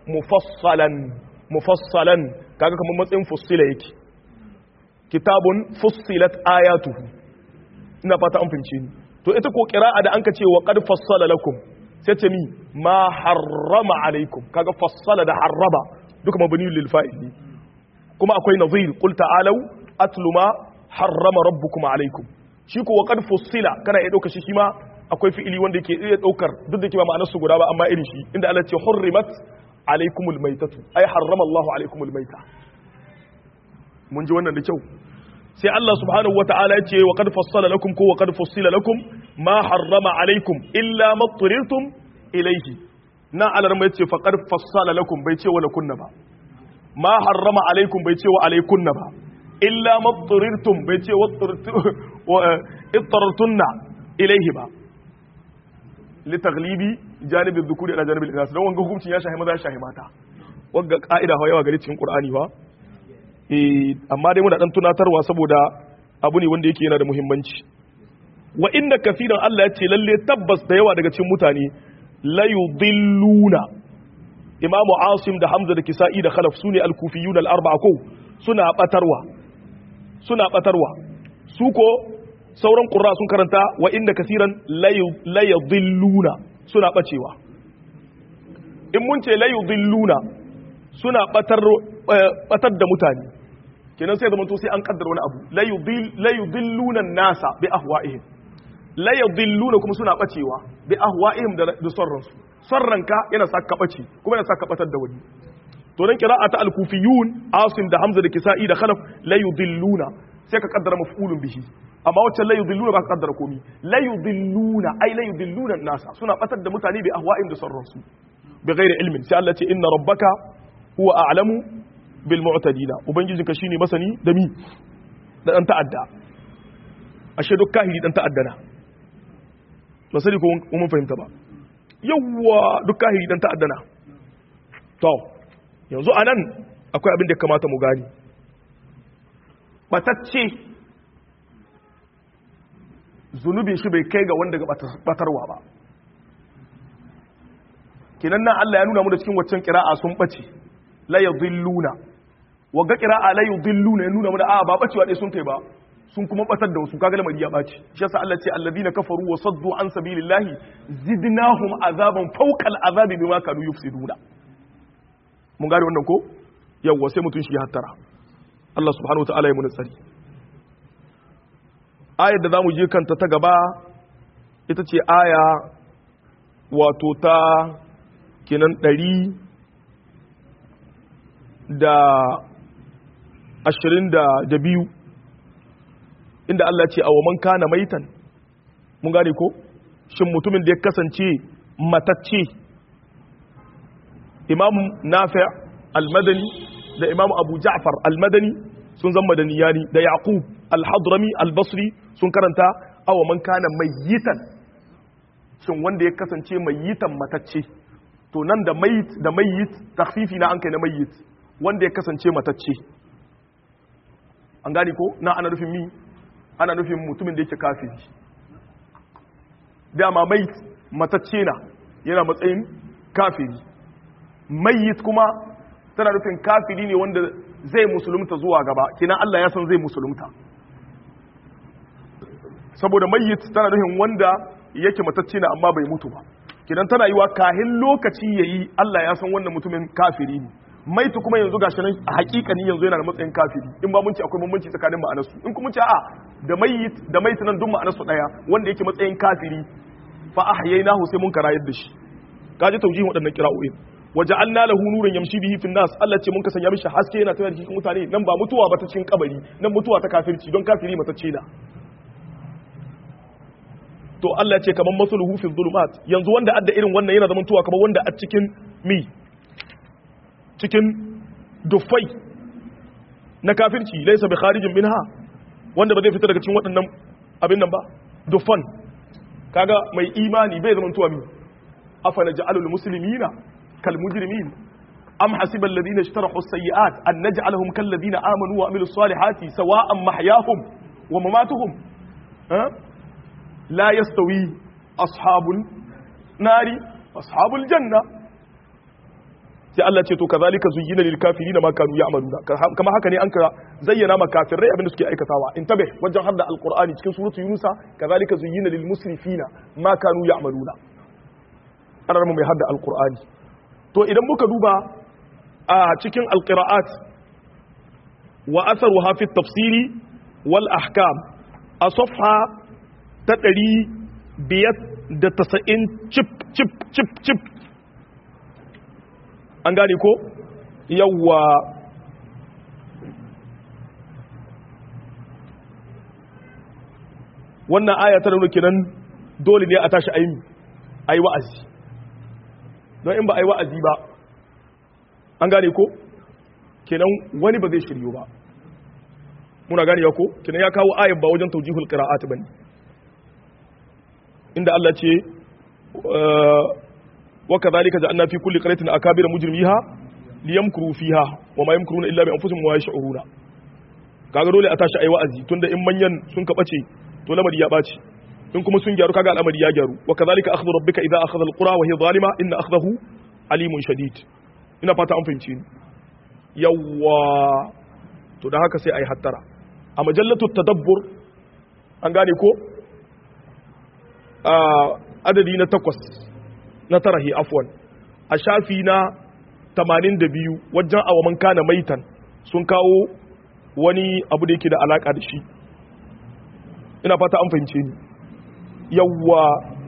mufassalan kaga kamar matsayin fussila yake kitabun fussilat ayatuhu ina fata an fince ni to ita ko qira'a da anka ce wa qad fassala lakum sai ce mi ma harrama alaikum kaga fassala da harraba duka mabni lil fa'il kuma akwai nazir qul ta'alu atlu ma harrama rabbukum alaikum shi ko wa qad fussila kana iya dauka shi ma akwai fi'ili wanda yake iya daukar duk da ke ba ma'anar su guda ba amma irin shi inda Allah ce hurrimat alaikumul maitatu ay harrama Allahu alaikumul maita mun ji wannan da kyau sai Allah subhanahu wataala ya ce wa qad fassala lakum ko wa qad fussila lakum ma harrama alaikum illa ma turirtum ilayhi na alarma yace fa qad fassala lakum bai ce wala kunna ba ma harrama alaikum bai ce wa alaikunna ba illa ma turirtum bai ce wa ittarartunna ilayhi ba litaglibi janibin dhukuri ala janibin inas don wanga hukuncin ya shahi maza ya shahi mata wanga ka'ida hawa yawa gari cikin qur'ani ba amma dai muna dan tunatarwa saboda abu ne wanda yake yana da muhimmanci wa inna kaseeran Allah ya ce lalle tabbas da yawa daga cikin mutane la yudilluna imamu asim da hamza da kisa'i da khalaf sune al-kufiyun al-arba'a ko suna batarwa su ko sauran ƙura sun karanta wa inda kasiran layudilluna suna ɓacewa in mun ce layudilluna suna ɓatar da mutane kenan sai zamanto sai an kaddara wani abu layudilluna nasa bi ahwa'ihim layudilluna kuma suna ɓacewa bi ahwa'ihim da sarransu sarranka yana sa ka ɓace kuma yana sa ka ɓatar da wani to dan qira'a ta al-kufiyun asim da hamza da kisa'i da khalaf layudilluna sai ka kaddara maf'ulun bihi amma waccan la yudilluna ba ka kaddara komi la yudilluna ai la yudilluna nasa suna batar da mutane bi ahwa'in da sarransu bi ghairi ilmin sai Allah ce inna rabbaka huwa a'lamu bil mu'tadina ubangijinka shine masani da mi da dan ta'adda ashe duk kahiri dan ta'addana ba sai ko mun fahimta ba yawa duk kahiri dan ta'addana to yanzu anan akwai abin da kamata mu gani batacce zunubin shi bai kai ga wanda ga batarwa ba kinan nan Allah ya nuna mu da cikin waccan qira'a sun bace la yudilluna wagga qira'a la yudilluna ya nuna mu da ba bacewa dai sun kai ba sun kuma batar da wasu kaga lamari ya bace shi yasa Allah ce alladina kafaru wa saddu an sabilillahi zidnahum azaban fawqa al'azabi bima kanu yufsiduna mun gane wannan ko yawwa sai mutum shi ya hattara Allah subhanahu wa ta'ala ya muna tsari ayar da zamu je kanta ta gaba ita ce aya wato ta kenan 122 inda Allah ce awa man kana maitan mun gane ko shin mutumin da ya kasance matacce Imam Nafi' al-Madani da Imam Abu Ja'far al-Madani sun zama madaniyani da Yaqub al-Hadrami al-Basri sun karanta awa man kana mayitan shin wanda ya kasance mayitan matacce to nan da mayit takhfifi na an kai na mayit wanda ya kasance matacce an gane ko na ana nufin mi ana nufin mutumin da yake kafiri dama mayit matacce na yana matsayin kafiri mayit kuma tana nufin kafiri ne wanda zai musulunta zuwa gaba kina Allah ya san zai musulunta saboda mayit tana nufin wanda yake matacce na amma bai mutu ba kidan tana yiwa kahin lokaci yayi Allah ya san wannan mutumin kafiri ne maitu kuma yanzu gashi nan hakikani yanzu yana da matsayin kafiri in ba mun ci akwai bambanci tsakanin ma'anarsu in kuma ci a da mayit nan duk ma'anarsu daya wanda yake matsayin kafiri fa ahyaynahu sai mun karayar da shi kaje taujihin waɗannan kira'o'in waja'alna lahu nuran yamshi bihi fin nas Allah ce mun ka sanya mishi haske yana tayar cikin mutane nan ba mutuwa ba ta cikin kabari nan mutuwa ta kafirci don kafiri matacce na to Allah ce kaman masuluhu fi dhulumat yanzu wanda adda irin wannan yana zaman tuwa kamar wanda a cikin cikin dufai na kafirci laysa bi kharijin minha wanda ba zai fita daga cikin waɗannan abin nan ba dufan kaga mai imani bai zaman tuwa afana ja'alul muslimina kal mujrimin am hasiba alladhina ishtarahu as-sayyi'at an naj'alahum kal ladina amanu wa amilus salihati sawa'an mahyahum wa mamatuhum لا يستوي أصحاب النار أصحاب الجنة sai Allah ce to kazalika zuyyina lil kafirin ma kanu ya'maluna kama haka ne an ka zayyana ma kafirai abin da suke aikatawa intabe wajen hadda alqur'ani cikin suratu yunusa kazalika zuyyina lil musrifina ma kanu ya'maluna ana mai hadda alqur'ani to idan muka duba a cikin alqira'at wa atharuha fi at-tafsiri wal ahkam a safha ta 590 cip an gane ko yawwa wannan aya ta nuna kenan dole ne a tashi ayi wa'azi don in ba ayi wa'azi ba an gane ko kenan wani ba zai shiryo ba muna gane ya ko kenan ya kawo ayar ba wajen tawjihul qira'at bane inda Allah ce wa kadhalika ja'alna fi kulli qaryatin akabira mujrimiha liyamkuru fiha wa ma yamkuruna illa bi anfusihim wa yash'uruna kaga dole a tashi ayi wa'azi tunda in manyan sun kabace to lamari ya bace in kuma sun gyaru kaga al'amari ya gyaru wa kadhalika akhdhu rabbika idha akhadha alqura wa hiya zalima inna akhdahu alimun shadid ina fata an fahimci ni yawwa to dan haka sai ayi hattara a majallatu tadabbur an gane ko adadi na 8 na tarahi afwan a shafi na 82 wajen awaman kana maitan sun kawo wani abu da yake da alaka da shi ina fata an fahimce ni yawwa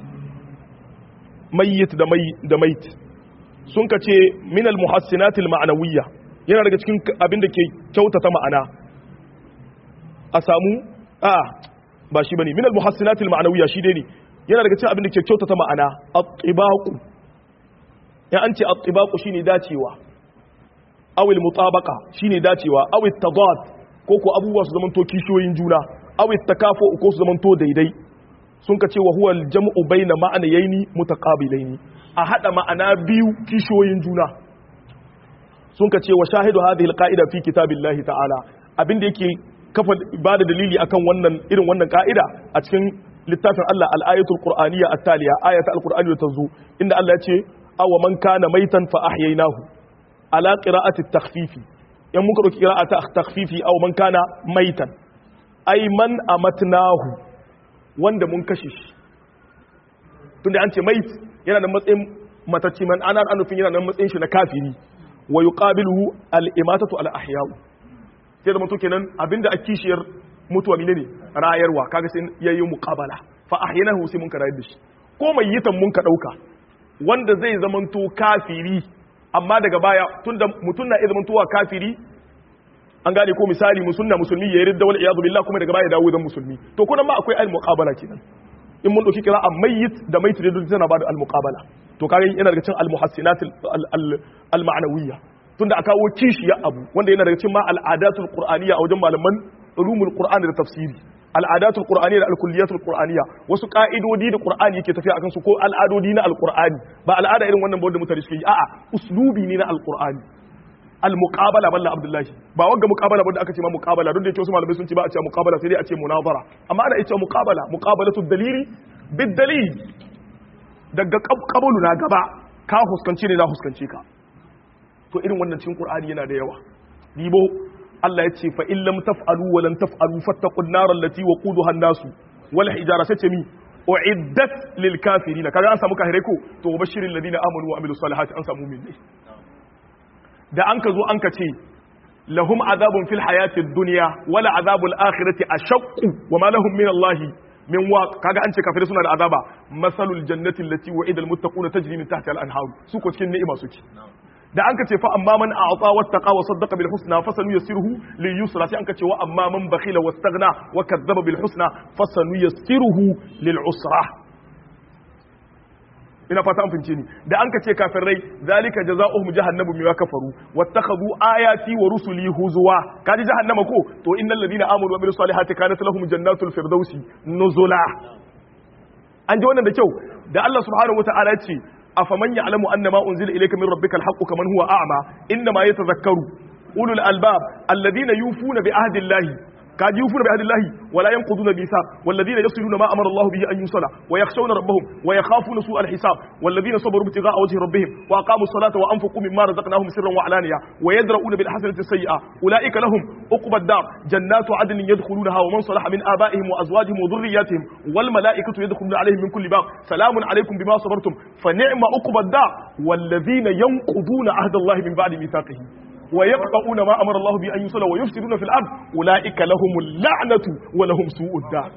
mayyit da mait sun kace min al muhassinat al ma'nawiyya yana daga cikin abin da ke kyautata ma'ana a samu ba shi bane min al muhassinat al ma'nawiyya shi dai ne yana daga cikin abin da ke kyautata ma'ana at-tibaqu ya an ce at-tibaqu shine dacewa aw al-mutabaqa shine dacewa aw at-tadad ko ko abubuwa su zamanto kishiyoyin juna aw at-takafu ko su zamanto daidai sun ka ce wa huwa al-jam'u bayna ma'anayaini mutaqabilaini a hada ma'ana biyu kishiyoyin juna sun ka ce wa shahidu hadhihi al-qa'ida fi kitabillahi ta'ala abin da yake kafa bada dalili akan wannan irin wannan ka'ida a cikin littafin Allah al-ayatul qur'aniyya at-taliya ayatul al-qur'ani da tazo inda Allah ya ce aw man kana maitan fa ahyaynahu ala qira'ati at-takhfifi in muka dauki qira'ata at-takhfifi aw man kana maitan ay man amatnahu wanda mun kashe shi tunda an ce mait yana da matsayin matacci man ana anufin yana da matsayin shi na kafiri wa yuqabiluhu al-imatatu al-ahya'u sai da mutum kenan abinda a kishiyar mutuwa ne rayarwa kaga sai yayi muqabala fa ahyanahu sai mun ka rayar da shi ko mai yitan mun ka dauka wanda zai zamanto kafiri amma daga baya tunda mutum na iya zamantowa kafiri an gane ko misali musulmi ya yarda wal iyadu billah kuma daga baya dawo zan musulmi to kuma ma akwai al-muqabala kenan in mun dauki kira mayyit da maitu da tana bada al-muqabala to kage yana daga cikin al-muhassinat al-ma'nawiyya tunda aka kawo kishiya abu wanda yana daga cikin ma al-adatul qur'aniyya a wajen malaman ulumul qur'an da tafsiri al-adatul qur'aniyya da al-kulliyatul qur'aniyya wasu ka'idodi da qur'ani yake tafiya akan su ko al'adodi na al-qur'ani ba al'ada irin wannan ba wanda mutane suke yi a'a uslubi ne na al-qur'ani al-muqabala balla abdullahi ba wanga muqabala banda aka ce ma muqabala don da yake wasu malamai sun ce ba a ce muqabala sai dai a ce munazara amma ana ita muqabala muqabalatu dalili bid dalil daga qabulu na gaba ka huskanci ne na huskanci ka to irin wannan cikin qur'ani yana da yawa libo Allah ya ce fa in lam taf'alu wa lan taf'alu fattaqun nar allati waquduha an-nas wal hijara sai ce mi uiddat lil kafirin kaga an samu kafirai ko to bashiril ladina amanu wa amilus salihati an samu mu'minai da an ka zo an ka ce lahum azabun fil hayati dunya wala azabul akhirati ashaqqu wa ma lahum min Allah min wa kaga an ce kafirai suna da azaba masalul jannati allati wa'ida al muttaquna tajri min tahtiha al anhar su ko cikin ni'ima suke da an ka ce fa amma man a'ta wattaqa wa saddaqa bil husna fasanuyassiruhu lil yusra sai an ka ce wa amma man bakhila wastaghna wa kadzdzaba bil husna fasanuyassiruhu lil usra ina fata an fince ni da an ka ce kafirai zalika jazaohum jahannamu bima kafaru wattakhadhu ayati wa rusuli huzwa kaji jahannama ko to innal ladina amanu wa amilus salihati kanat lahum jannatul firdausi nuzula an ji wannan da kyau da Allah subhanahu wataala ya ce afaman ya'lamu annama unzila ilayka min rabbikal haqqu kaman huwa a'ma inma yatadhakkaru ulul albab alladhina yufuna bi ahdi allahi kaji yufuna bi ahdi allahi wala yanquduna bi mithaq walladhina yasluna ma amara Allah bihi an yusala wa yakhshawna rabbahum wa yakhafuna su'al hisab walladhina sabaru ibtigha'a wajhi rabbihim wa aqamu as-salata wa anfaqu mimma razaqnahum sirran wa alaniya wa yadra'una bil hasanati as-sayyi'a ulaika lahum uqba ad-dar jannatu 'adnin yadkhulunaha wa man salaha min aba'ihim wa azwajihim wa dhurriyyatihim wal mala'ikatu yadkhuluna 'alayhim min kulli bab salamun 'alaykum bima sabartum fa ni'ma uqba ad-dar walladhina yanquduna 'ahda Allah min ba'di mithaqihi ويقطعون ما أمر الله به أن يصل ويفسدون في الأرض أولئك لهم اللعنة ولهم سوء الدار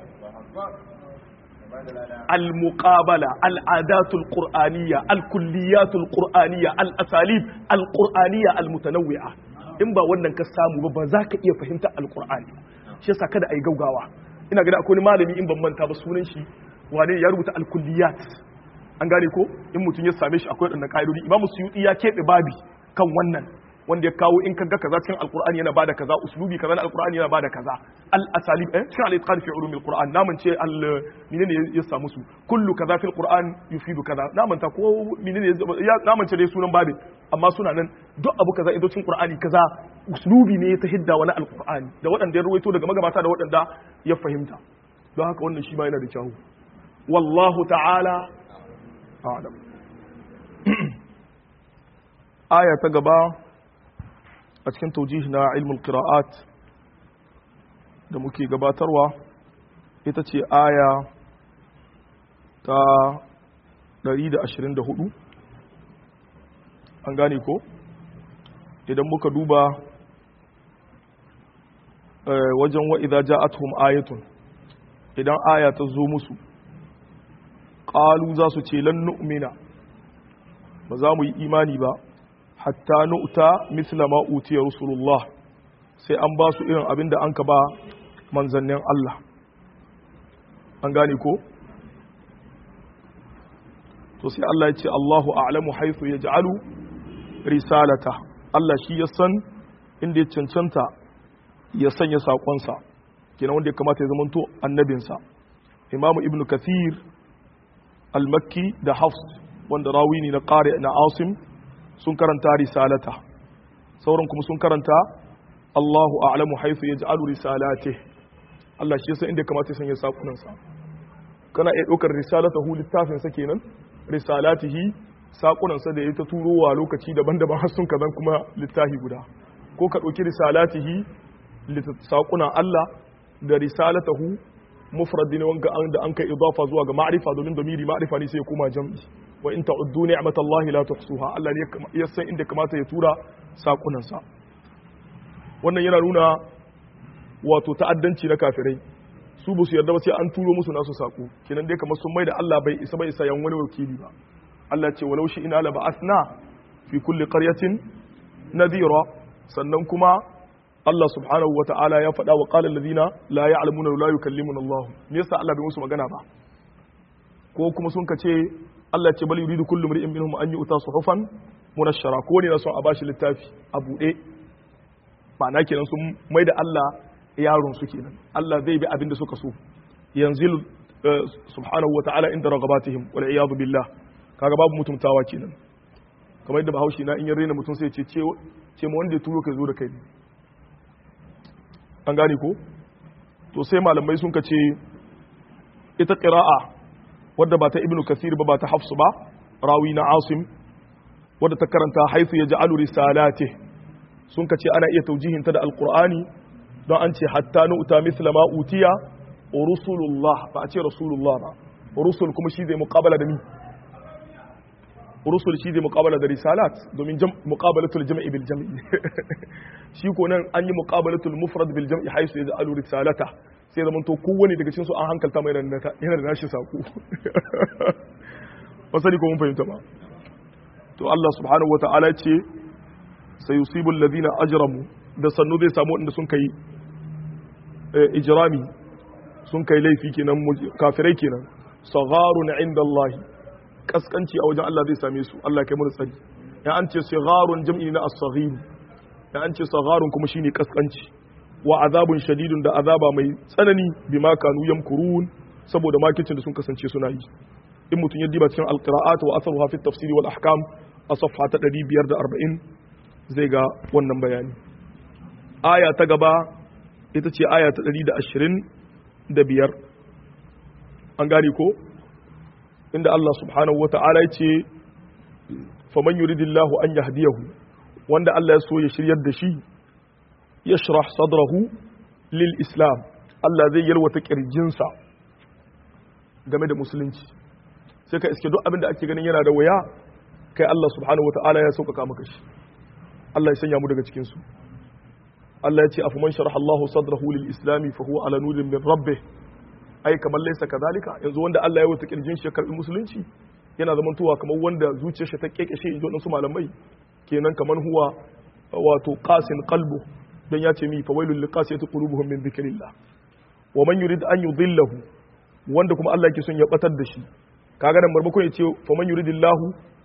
المقابلة العادات القرآنية الكليات القرآنية الأساليب القرآنية المتنوعة إن با wannan ka samu ba za ka iya fahimta alqur'ani shi yasa kada ai gaugawa ina ga akwai malami in ban manta ba sunan shi wane ya rubuta alkulliyat an gane ko in mutun ya same shi akwai wadannan kaidodi imamu suyuti ya kebe babi kan wannan wanda ya kawo in kaga kaza cikin alqur'ani yana bada kaza uslubi kaza na alqur'ani yana bada kaza al asalib cikin al itqan fi ulum al qur'an naman ce al menene ya samu su kullu kaza fil qur'an yufidu kaza naman ta ko menene ya naman ce dai sunan babin amma suna nan duk abu kaza ido cikin qur'ani kaza uslubi ne ta hidda wani alqur'ani da waɗanda ya ruwaito daga magabata da waɗanda ya fahimta don haka wannan shi ma yana da kyau wallahu ta'ala a'lam aya ta gaba a cikin taujih na ilmul qira'at da muke gabatarwa ita ce aya ta 124 an gane ko idan muka duba wajen wa idza ja'atuhum ayatun idan aya ta zo musu qalu za su ce lan nu'mina ba za mu yi imani ba hatta nu'ta misla ma utiya rasulullah sai an ba su irin abinda an ka ba manzannin Allah an gane ko to sai Allah ya ce Allahu a'lamu haythu yaj'alu risalata Allah shi ya san inda ya cancanta ya sanya sakonsa kenan wanda ya kamata ya zamanto annabinsa Imam Ibn Kathir al-Makki da Hafs wanda rawi ne na qari na Asim sun karanta risalata sauran kuma sun karanta Allahu a'lamu haythu yaj'alu risalatihi Allah shi yasa inda kamata ya sanya sakunansa kana iya daukar risalatahu littafin sa kenan risalatihi sakunansa da ya ta turowa lokaci daban-daban har sun kazan kuma littafi guda ko ka dauki risalatihi sakunan Allah da risalatahu mufrad ne wanga da an kai idafa zuwa ga ma'rifa domin domiri ma'rifa ne sai ya koma jam'i wa in ta'uddu ni'matallahi la tuhsuha Allah ne ya san inda kamata ya tura sakunansa wannan yana nuna wato ta'addanci na kafirai su ba su yarda ba sai an turo musu nasu sako kenan dai kamar sun mai da Allah bai isa yan wani wakili ba Allah ce walau shi ina la ba'athna fi kulli qaryatin nadhira sannan kuma Allah subhanahu wa ta'ala ya faɗa wa qala alladhina la ya'lamuna la yukallimuna Allah me yasa Allah bai musu magana ba ko kuma sun kace Allah ce bal yuridu kullu mar'in minhum an yu'ta suhufan munashshara ko ne na son a bashi littafi a bude ma'ana kenan sun mai da Allah yaron su kenan Allah zai bi abin da suka so yanzu subhanahu wa ta'ala inda ragabatihim wal iyad billah kaga babu mutumtawa kenan kamar yadda Bahaushe na in ya rena mutum sai ya ce mu wanda ya turo kai zo da kai an gane ko to sai malamai sun ka ce ita qira'a wadda ba ta ibnu kasir ba ta hafsu ba rawi na asim wadda ta karanta haythu yaj'alu risalati sun ka ce ana iya taujihin ta da alqur'ani don an ce hatta nu'ta mithla ma utiya rusulullah ba a ce rasulullah ba rusul kuma shi zai muqabala da ni rusul shi zai muqabala da risalat domin muqabalatul jam'i bil jam'i shi ko nan an yi muqabalatul mufrad bil jam'i haythu yaj'alu risalata sai zaman to kowane daga cikin su an hankalta mai yana da nashi sako wasali ko mun fahimta ba to Allah subhanahu wataala ce sayusibul ladina ajramu da sannu zai samu inda sun kai ijrami sun kai laifi kenan kafirai kenan sagharun inda Allah kaskanci a wajen Allah zai same su Allah kai mu tsari ya an ce sagharun jam'i na as-saghir ya an ce sagharun kuma shine kaskanci wa azabun shadidun da azaba mai tsanani bima kanu yamkurun saboda makicin da sun kasance suna yi in mutun ya diba cikin al-qira'at wa atharuha fi at-tafsir wal ahkam a safha ta 540 zai ga wannan bayani aya ta gaba ita ce aya ta 125 an gane ko inda Allah subhanahu wa ta'ala ya ce faman yuridillahu an yahdiyahu wanda Allah ya so ya shiryar da shi yashrah sadrahu lil islam Allah zai yalwata kirjinsa game da musulunci sai ka iske duk abin da ake ganin yana da waya kai Allah subhanahu wa ta'ala ya sauƙaƙa maka shi Allah ya sanya mu daga cikin su Allah ya ce afaman sharaha Allahu sadrahu lil islami fa huwa ala nurin min rabbih ai kamar laysa kadhalika yanzu wanda Allah ya wata kirjin shi karbi musulunci yana zaman tuwa kamar wanda zuciyar shi ta kekeshe inji wadansu malamai kenan kamar huwa wato qasin qalbu dan ya ce mi fa wailul liqasiyati qulubuhum min dhikrillah wa man yurid an yudillahu wanda kuma Allah yake son ya batar da shi kaga nan marmakon ya ce fa man yuridillahu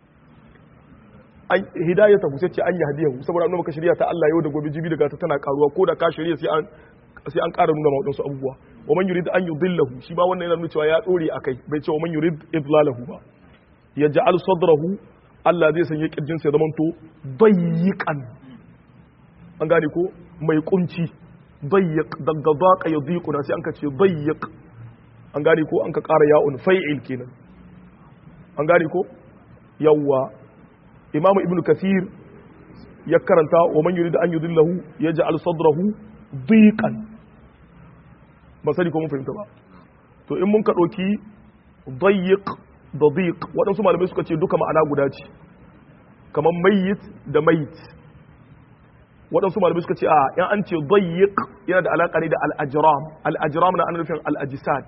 hidayata ku sai ce an yahdiyahu saboda annabi ka shirya ta Allah yau da gobe jibi daga ta tana karuwa ko da ka shirya sai an ƙara nuna ma wadansu abubuwa wa man yurid an yudillahu shi ba wannan yana nuna cewa ya dore akai bai ce wa man yurid idlalahu ba yaj'al sadrahu Allah zai sanya kirjin sa zaman to dayyiqan an gane ko mai kunci dayyiq daga daqa yadiquna sai an ka ce dayyiq an gane ko an ka ƙara ya'un fa'il kenan an gane ko yawwa imamu ibnu kathir ya karanta wa man yurid an yudillahu yaj'al sadrahu diqan ba sani ko mun fahimta ba to in mun ka dauki dayyiq da diq wadansu malamai suka ce duka ma'ana guda ce kamar mayyit da mayit wadansu malamai suka ce a yan an ce dayyiq yana da alaka ne da al-ajram na ana nufin al-ajsad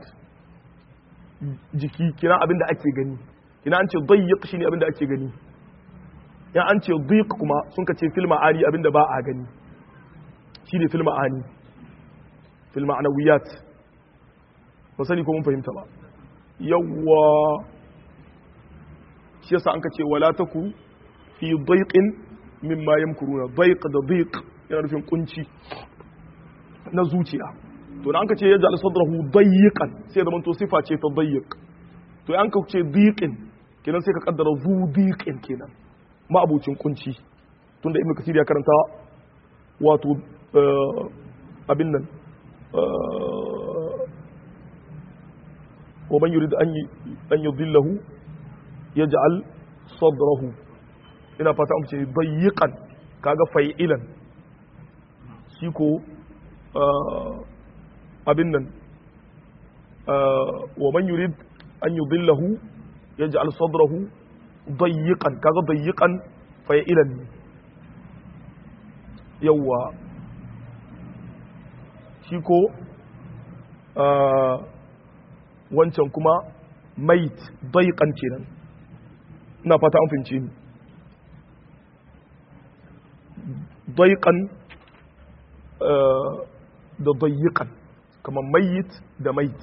jiki kina abinda ake gani kina an ce dayyiq shine abinda ake gani ya an ce dhiq kuma sun ka ce fil ma'ani abinda ba a gani shine fil ma'ani fil ma'nawiyat ba sani ko mun fahimta ba yawwa shi yasa an ka ce wala taku fi dhiqin mimma yamkuruna dhiq da dhiq yana nufin kunci na zuciya to da an ka ce yaj'al sadrahu dayyiqan sai da manto sifa ce ta dayyiq to an ka ce dhiqin kenan sai ka kaddara zu dhiqin kenan ma'abucin kunci tunda ibnu kasir ya karanta wato abin nan wa man yurid an yudillahu yaj'al sadrahu ina fata an ce dayyiqan kaga fa'ilan shi ko abin nan wa man yurid an yudillahu yaj'al sadrahu dayyiqan kaga dayyiqan fa'ilan yawa shi ko wancan kuma mait dayyiqan kenan ina fata an fahimci ni dayyiqan da dayyiqan kamar mayit da mait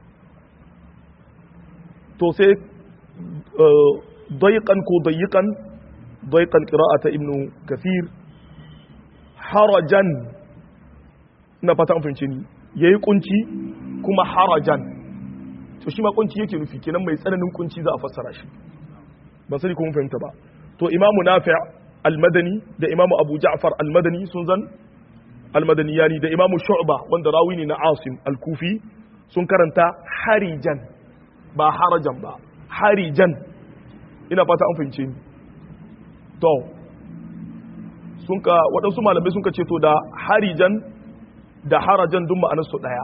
to sai dayyiqan ko dayyiqan dayyiqan qira'ata ibnu kathir harajan ina fata an fahimce ni yayi kunci kuma harajan to shi ma kunci yake nufi kenan mai tsananin kunci za a fassara shi ba sai kuma fahimta ba to imamu nafi' al-madani da imamu abu ja'far al-madani sun zan al-madaniyani da imamu shu'ba wanda rawi ne na asim al-kufi sun karanta harijan ba harajan ba harijan ina fata an fahimce ni to sun ka waɗansu malamai sun ka ce to da harijan da harajan duk ma'anarsu ɗaya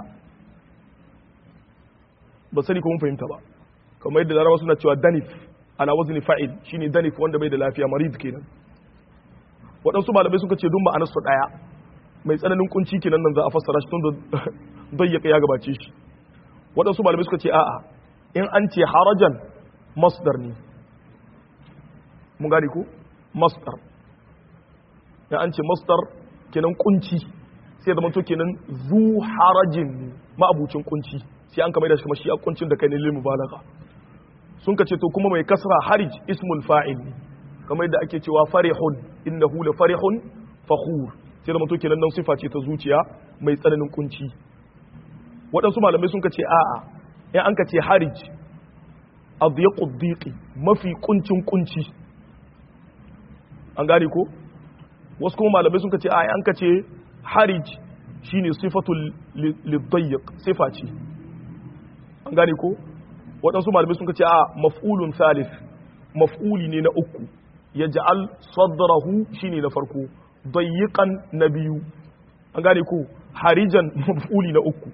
ba sani kuma fahimta ba kamar yadda larabawa suna cewa danif ala wazni fa'il shine danif wanda bai da lafiya marid kenan waɗansu malamai sun ka ce duk ma'anarsu ɗaya mai tsananin kunci kenan nan za a fassara shi tun da dayyaka ya gabace shi waɗansu malamai suka ce a'a in an ce harajan masdar ne mun gane ko masdar in an ce masdar kenan kunci sai da manto kenan zu harajin ma'abucin kunci sai an kamar da shi kuma shi a kuncin da kai ne lil mubalagha sun ka ce to kuma mai kasra harij ismul fa'il kamar yadda ake cewa farihun innahu la farihun fakhur sai da manto kenan nan sifa ce ta zuciya mai tsananin kunci waɗansu malamai sun ka ce a'a in an ka ce harij adyaqu dhiqi mafi kuncin kunci an gane ko wasu kuma malamai sun ka ce a'a an ka ce harij shine sifatul lidayyiq sifa ce an gane ko waɗansu malamai sun ka ce a'a maf'ulun thalith maf'uli ne na uku yaj'al sadrahu shine na farko dayyiqan na biyu an gane ko harijan maf'uli na uku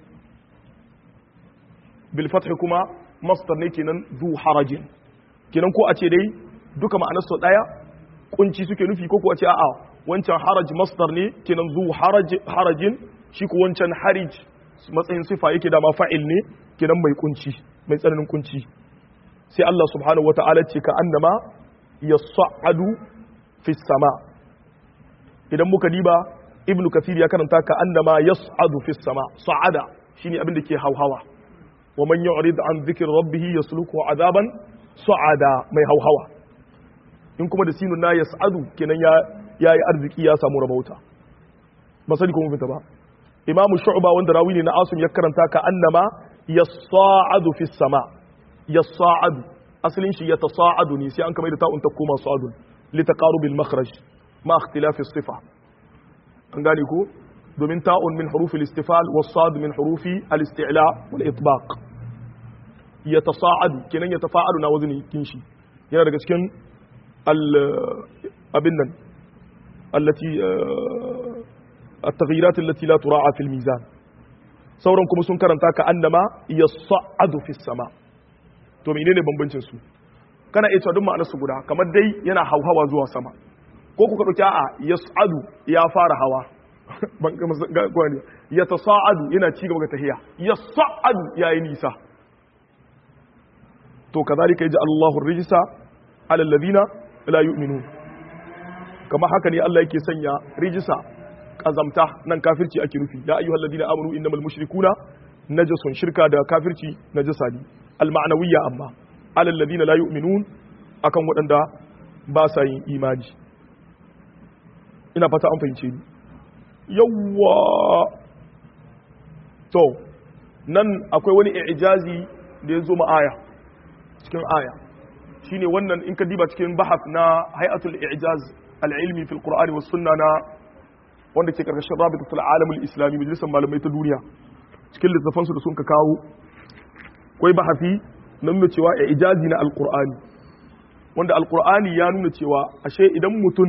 bil fath kuma masdar ne kenan zu harajin kenan ko a ce dai duka ma'anar su daya kunci suke nufi ko a ce a'a wancan haraj masdar ne kenan zu harajin shi ko wancan harij matsayin sifa yake da ma fa'il ne kenan mai kunci mai tsananin kunci sai Allah subhanahu wata'ala ce ka annama yas'adu fi sama idan muka diba ibnu kathir ya karanta ka annama yas'adu fi sama sa'ada shine abin da ke hauhawa wa man yu'rid an dhikri rabbih yasluku adaban sa'ada mai hauhawa in kuma da sinun na yas'adu kenan ya yi arziki ya samu rabauta ba sani kuma fita ba imamu shu'ba wanda rawi ne na asim ya karanta ka annama yas'adu fi sama yas'adu asalin shi yatasa'adu ne sai an kamar da ta'un ta koma sa'adun li taqarubil makhraj ma ikhtilafi sifa an gane ko domin ta'un min hurufi al-istifal was sad min hurufi al-isti'la wal itbaq yatasa'adu kenan yatafa'alu na wazni kinshi yana daga cikin abin nan allati at-taghyirat allati la tura'a fil mizan sauran kuma sun karanta ka annama yas'adu fis sama to menene bambancin su kana iya cewa duk ma'anar su guda kamar dai yana hauhawa zuwa sama ko kuka dauki a'a yas'adu ya fara hawa ban ga gwani yatasa'adu yana ci gaba ga tahiya yas'adu yayi nisa to kazalika yaji Allahu rijsa ala alladhina la yu'minun kama haka ne Allah yake sanya rijisa kazamta nan kafirci ake nufi ya ayyuhal ladina amanu innamal mushrikuna najasun shirka da kafirci najasa ne al ma'nawiyya amma alal ladina la yu'minun akan waɗanda ba sa yin imani ina fata an fahimce ni yawwa to nan akwai wani i'jazi da ya zo ma aya cikin aya shine wannan in ka diba cikin bahas na hay'atul i'jaz al-ilmi fil qur'ani was sunna na wanda ke karkashin rabitatul alam al-islami majalisar malamai ta duniya cikin littafan su da sun ka kawo akwai bahasi na nuna cewa i'jazi na al-qur'ani wanda al-qur'ani ya nuna cewa ashe idan mutum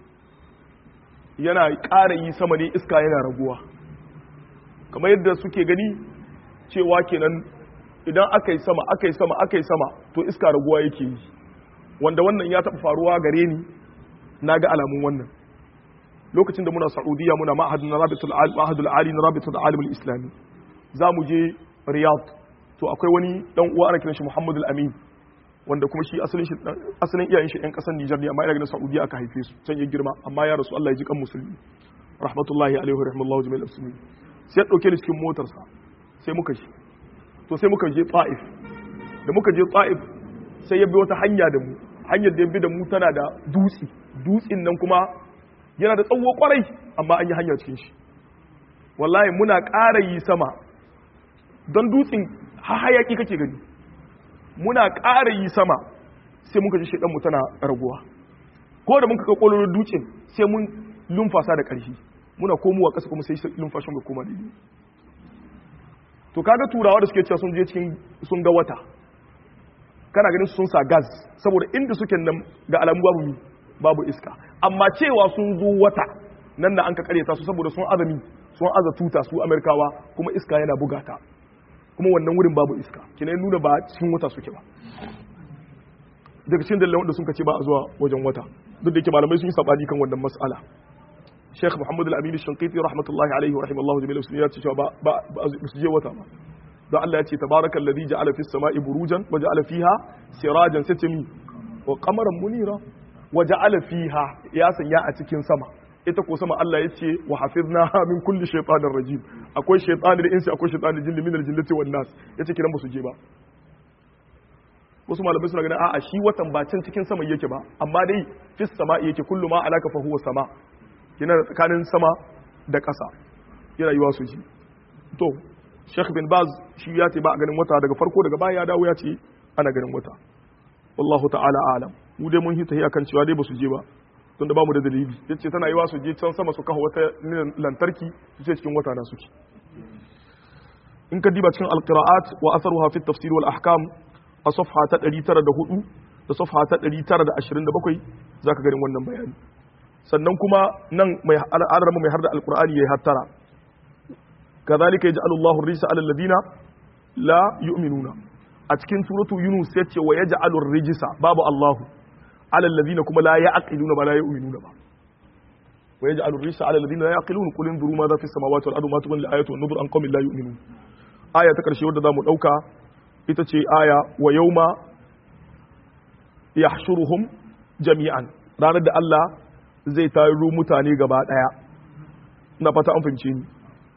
yana ƙara yi sama ne iska yana raguwa kamar yadda suke gani cewa kenan idan aka yi sama to iska raguwa yake yi wanda wannan ya taɓa faruwa gare ni na ga alamun wannan lokacin da muna Saudiya muna ma'ahadul ali na rabitul alim al-islami za mu je Riyadh to akwai wani dan uwa ana kiran shi Muhammad al-Amin wanda kuma shi asalin iyayen shi ɗan ƙasar Nijar ne amma ina ganin Saudiya aka haife su can ya girma amma ya rasu Allah ya ji kan musulmi rahmatullahi alaihi wa rahmallahu jami'al muslimin sai ya dauke ni cikin motarsa sai muka je to sai muka je Taif da muka je Taif sai ya bi wata hanya da mu hanyar da ya bi da mu tana da dutsin nan kuma yana da tsawo kwarai amma an yi hanya cikin shi wallahi muna ƙara yi sama don dutsin hayaki kake gani muna ƙara yi sama sai muka ji shedan mu tana raguwa ko da muka ga kololon dutsen sai mun lumfasa da ƙarfi muna komowa ƙasa kuma sai lumfashin ga koma daidai to kaga turawa da suke cewa sun je cikin sun ga wata kana ganin sun sa gas saboda inda suke nan ga alamu babu iska amma cewa sun zo wata nan da an ka karyata su saboda sun aza tuta su Amerikawa kuma iska yana bugata kuma wannan wurin babu iska kina nuna ba cikin wata suke ba daga cikin dalilan wanda sun ce ba a zuwa wajen wata duk da yake malamai sun yi sabani kan wannan mas'ala Sheikh Muhammad Al-Amin Al-Shanqiti rahmatullahi alaihi wa rahimallahu jami'al muslimin ya ce cewa ba su je wata ba don Allah ya ce tabarakal ladhi ja'ala fis sama'i burujan wa ja'ala fiha sirajan satami wa qamaran munira wa ja'ala fiha ya sanya a cikin sama ita ko sama Allah ya ce wa hafiznaha min kulli shaytanir rajim akwai shaytanir insi akwai shaytanir jinni min al-jinnati wan nas yace kiran ba su je ba wasu malamai suna ganin a'a shi watan ba can cikin sama yake ba amma dai fis sama'i yake kullu ma alaka fa huwa sama yana tsakanin sama da ƙasa yana yiwa su ji to Sheikh bin Baz shi ya ce ba a ganin wata daga farko daga baya ya dawo ya ce ana ganin wata wallahu ta'ala alam mu dai mun hita akan cewa dai ba su je ba tunda ba mu da dalili yace tana yiwa su je can sama su kawo wata lantarki su ce cikin wata na suke in ka diba cikin alqira'at wa atharuha fi at-tafsir wal ahkam a safha ta 904 da safha ta 927 zaka ganin wannan bayani sannan kuma nan mai al'arama mai harda alqur'ani yayi hattara kazalika yaj'alu Allahu ar-rijsa 'ala alladhina la yu'minuna a cikin suratu yunus yace wa yaj'alu ar-rijsa babu Allahu 'ala alladhina kuma la ya'qiluna ba la yu'minuna ba wa yaj'alu ar-rijsa 'ala alladhina la ya'qiluna qul inzuru ma za fi as-samawati wal ardi ma tughni al-ayatu wan-nuzur an qaumin la yu'minun aya ta karshe wadda zamu dauka ita ce aya wa yawma yahshuruhum jami'an ranar da Allah zai taro mutane gaba daya na fata an fahimce ni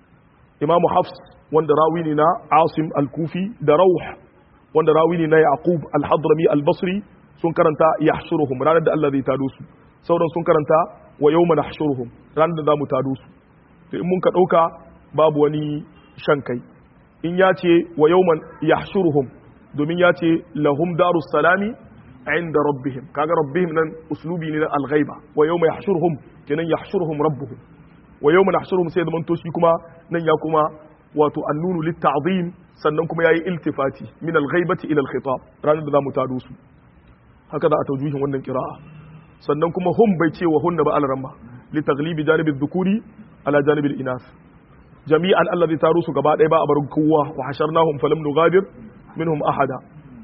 imamu hafs wanda rawi ne na asim al-kufi da rauh wanda rawi ne na yaqub al-hadrami al-basri sun karanta yahshuruhum ranar da Allah zai tado su sauran sun karanta wa yawma nahshuruhum ranar da zamu tado su to in mun ka dauka babu wani shan kai in ya ce wa yawman yahshuruhum domin ya ce lahum darus salami inda rabbihim kaga rabbihim nan uslubi ne na al-ghaiba wa yawma yahshuruhum kenan yahshuruhum rabbuhum wa yawma nahshuruhum sai zaman to shi kuma nan ya kuma wato annunu lit-ta'zim sannan kuma yayi iltifati min al-ghaibati ila al-khitab ranar da zamu tado su haka za a taujihin wannan qira'a sannan kuma hum bai ce wa hunna ba al-ramma li taghlibi janibi adh-dhukuri ala janibi al-inas jami'an allazi taro su gaba ɗaya ba a barin kowa wa hasharnahum falam nughadir minhum ahada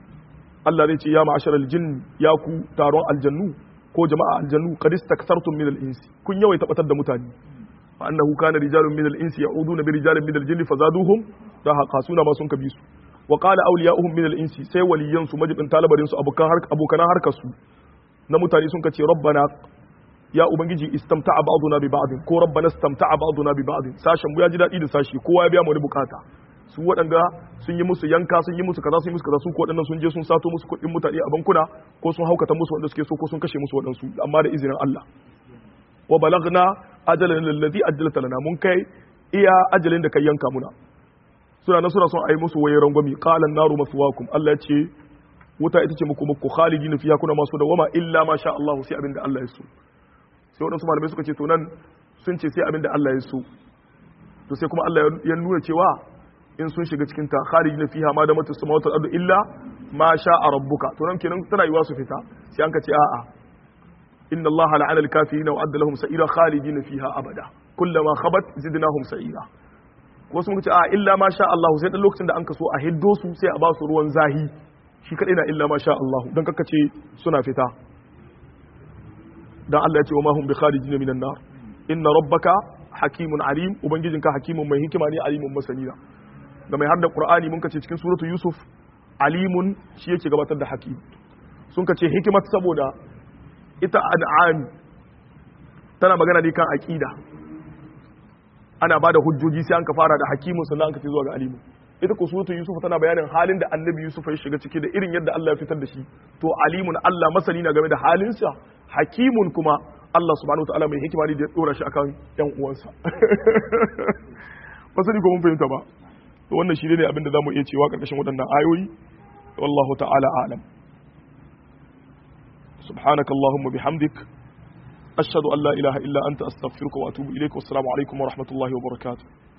Allah zai ce ya ma'ashar al-jinn ya ku taron aljannu ko jama'a aljannu qad istaktartum min al-insi kun yawaita batar da mutane fa annahu kana rijalun min al-insi ya'uduna bi rijalin min al-jinni fazaduhum rahaqa suna ma sun kabi su wa qala awliya'uhum min al-insi sai waliyan su majibin talabarin su abokan harkar su na mutane sun kace rabbana ya ubangiji istamta'a ba'duna bi ba'd ko rabbana istamta'a ba'duna bi ba'd sashen mu ya ji dadi da sashi kowa ya biya mu bukata su waɗanda sun yi musu yanka sun yi musu kaza sun yi musu kaza su ko waɗannan sun je sun sato musu kuɗin mutane a bankuna ko sun haukata musu wanda suke so ko sun kashe musu waɗansu amma da izinin Allah wa balagna ajalan alladhi ajjalta lana mun kai iya ajalin da kai yanka muna suna nan suna son ayi musu waye rangwami qala an-naru maswaakum Allah ya ce wuta ita ce muku khalidina fiha kuna masu dawama illa ma sha Allah sai abinda Allah ya so sai waɗansu malamai suka ce to nan sun ce sai abinda Allah ya so to sai kuma Allah ya nuna cewa in sun shiga cikin ta kharijina fiha ma da matu samawati wal ardu illa ma sha'a rabbuka to nan kenan tana yiwa su fita sai an ka ce a'a inna allaha la'ana al-kafirin wa adda lahum sa'ira khalidina fiha abada kullama khabat zidnahum sa'ira wasu mun ce a'a illa ma sha Allah sai dan lokacin da an ka so a hiddo su sai a ba su ruwan zahi shi kadai na illa ma sha Allah dan kakkace suna fita dan Allah ya ce wa ma hum bi kharijin minan nar inna rabbaka hakimun alim ubangijinka hakimun mai hikima ne alimun masani da mai harda qur'ani mun kace cikin suratu yusuf alimun shi yake gabatar da hakim sun kace hikimat saboda ita an'am tana magana ne kan aqida ana bada hujjoji sai an ka fara da hakimun sannan an ka ce zuwa ga alimun ita ko suratu yusuf tana bayanin halin da annabi yusuf ya shiga ciki da irin yadda Allah ya fitar da shi to alimun Allah masani na game da halinsa hakimun kuma Allah subhanahu wataala mai hikima ne da ya dora shi akan yan uwansa ba sani ko mun fahimta ba to wannan shi ne abin da zamu iya cewa karkashin waɗannan ayoyi wallahu ta'ala a'lam subhanakallahumma bihamdik ashhadu an la ilaha illa anta astaghfiruka wa atubu ilaik wassalamu alaikum wa rahmatullahi wa barakatuh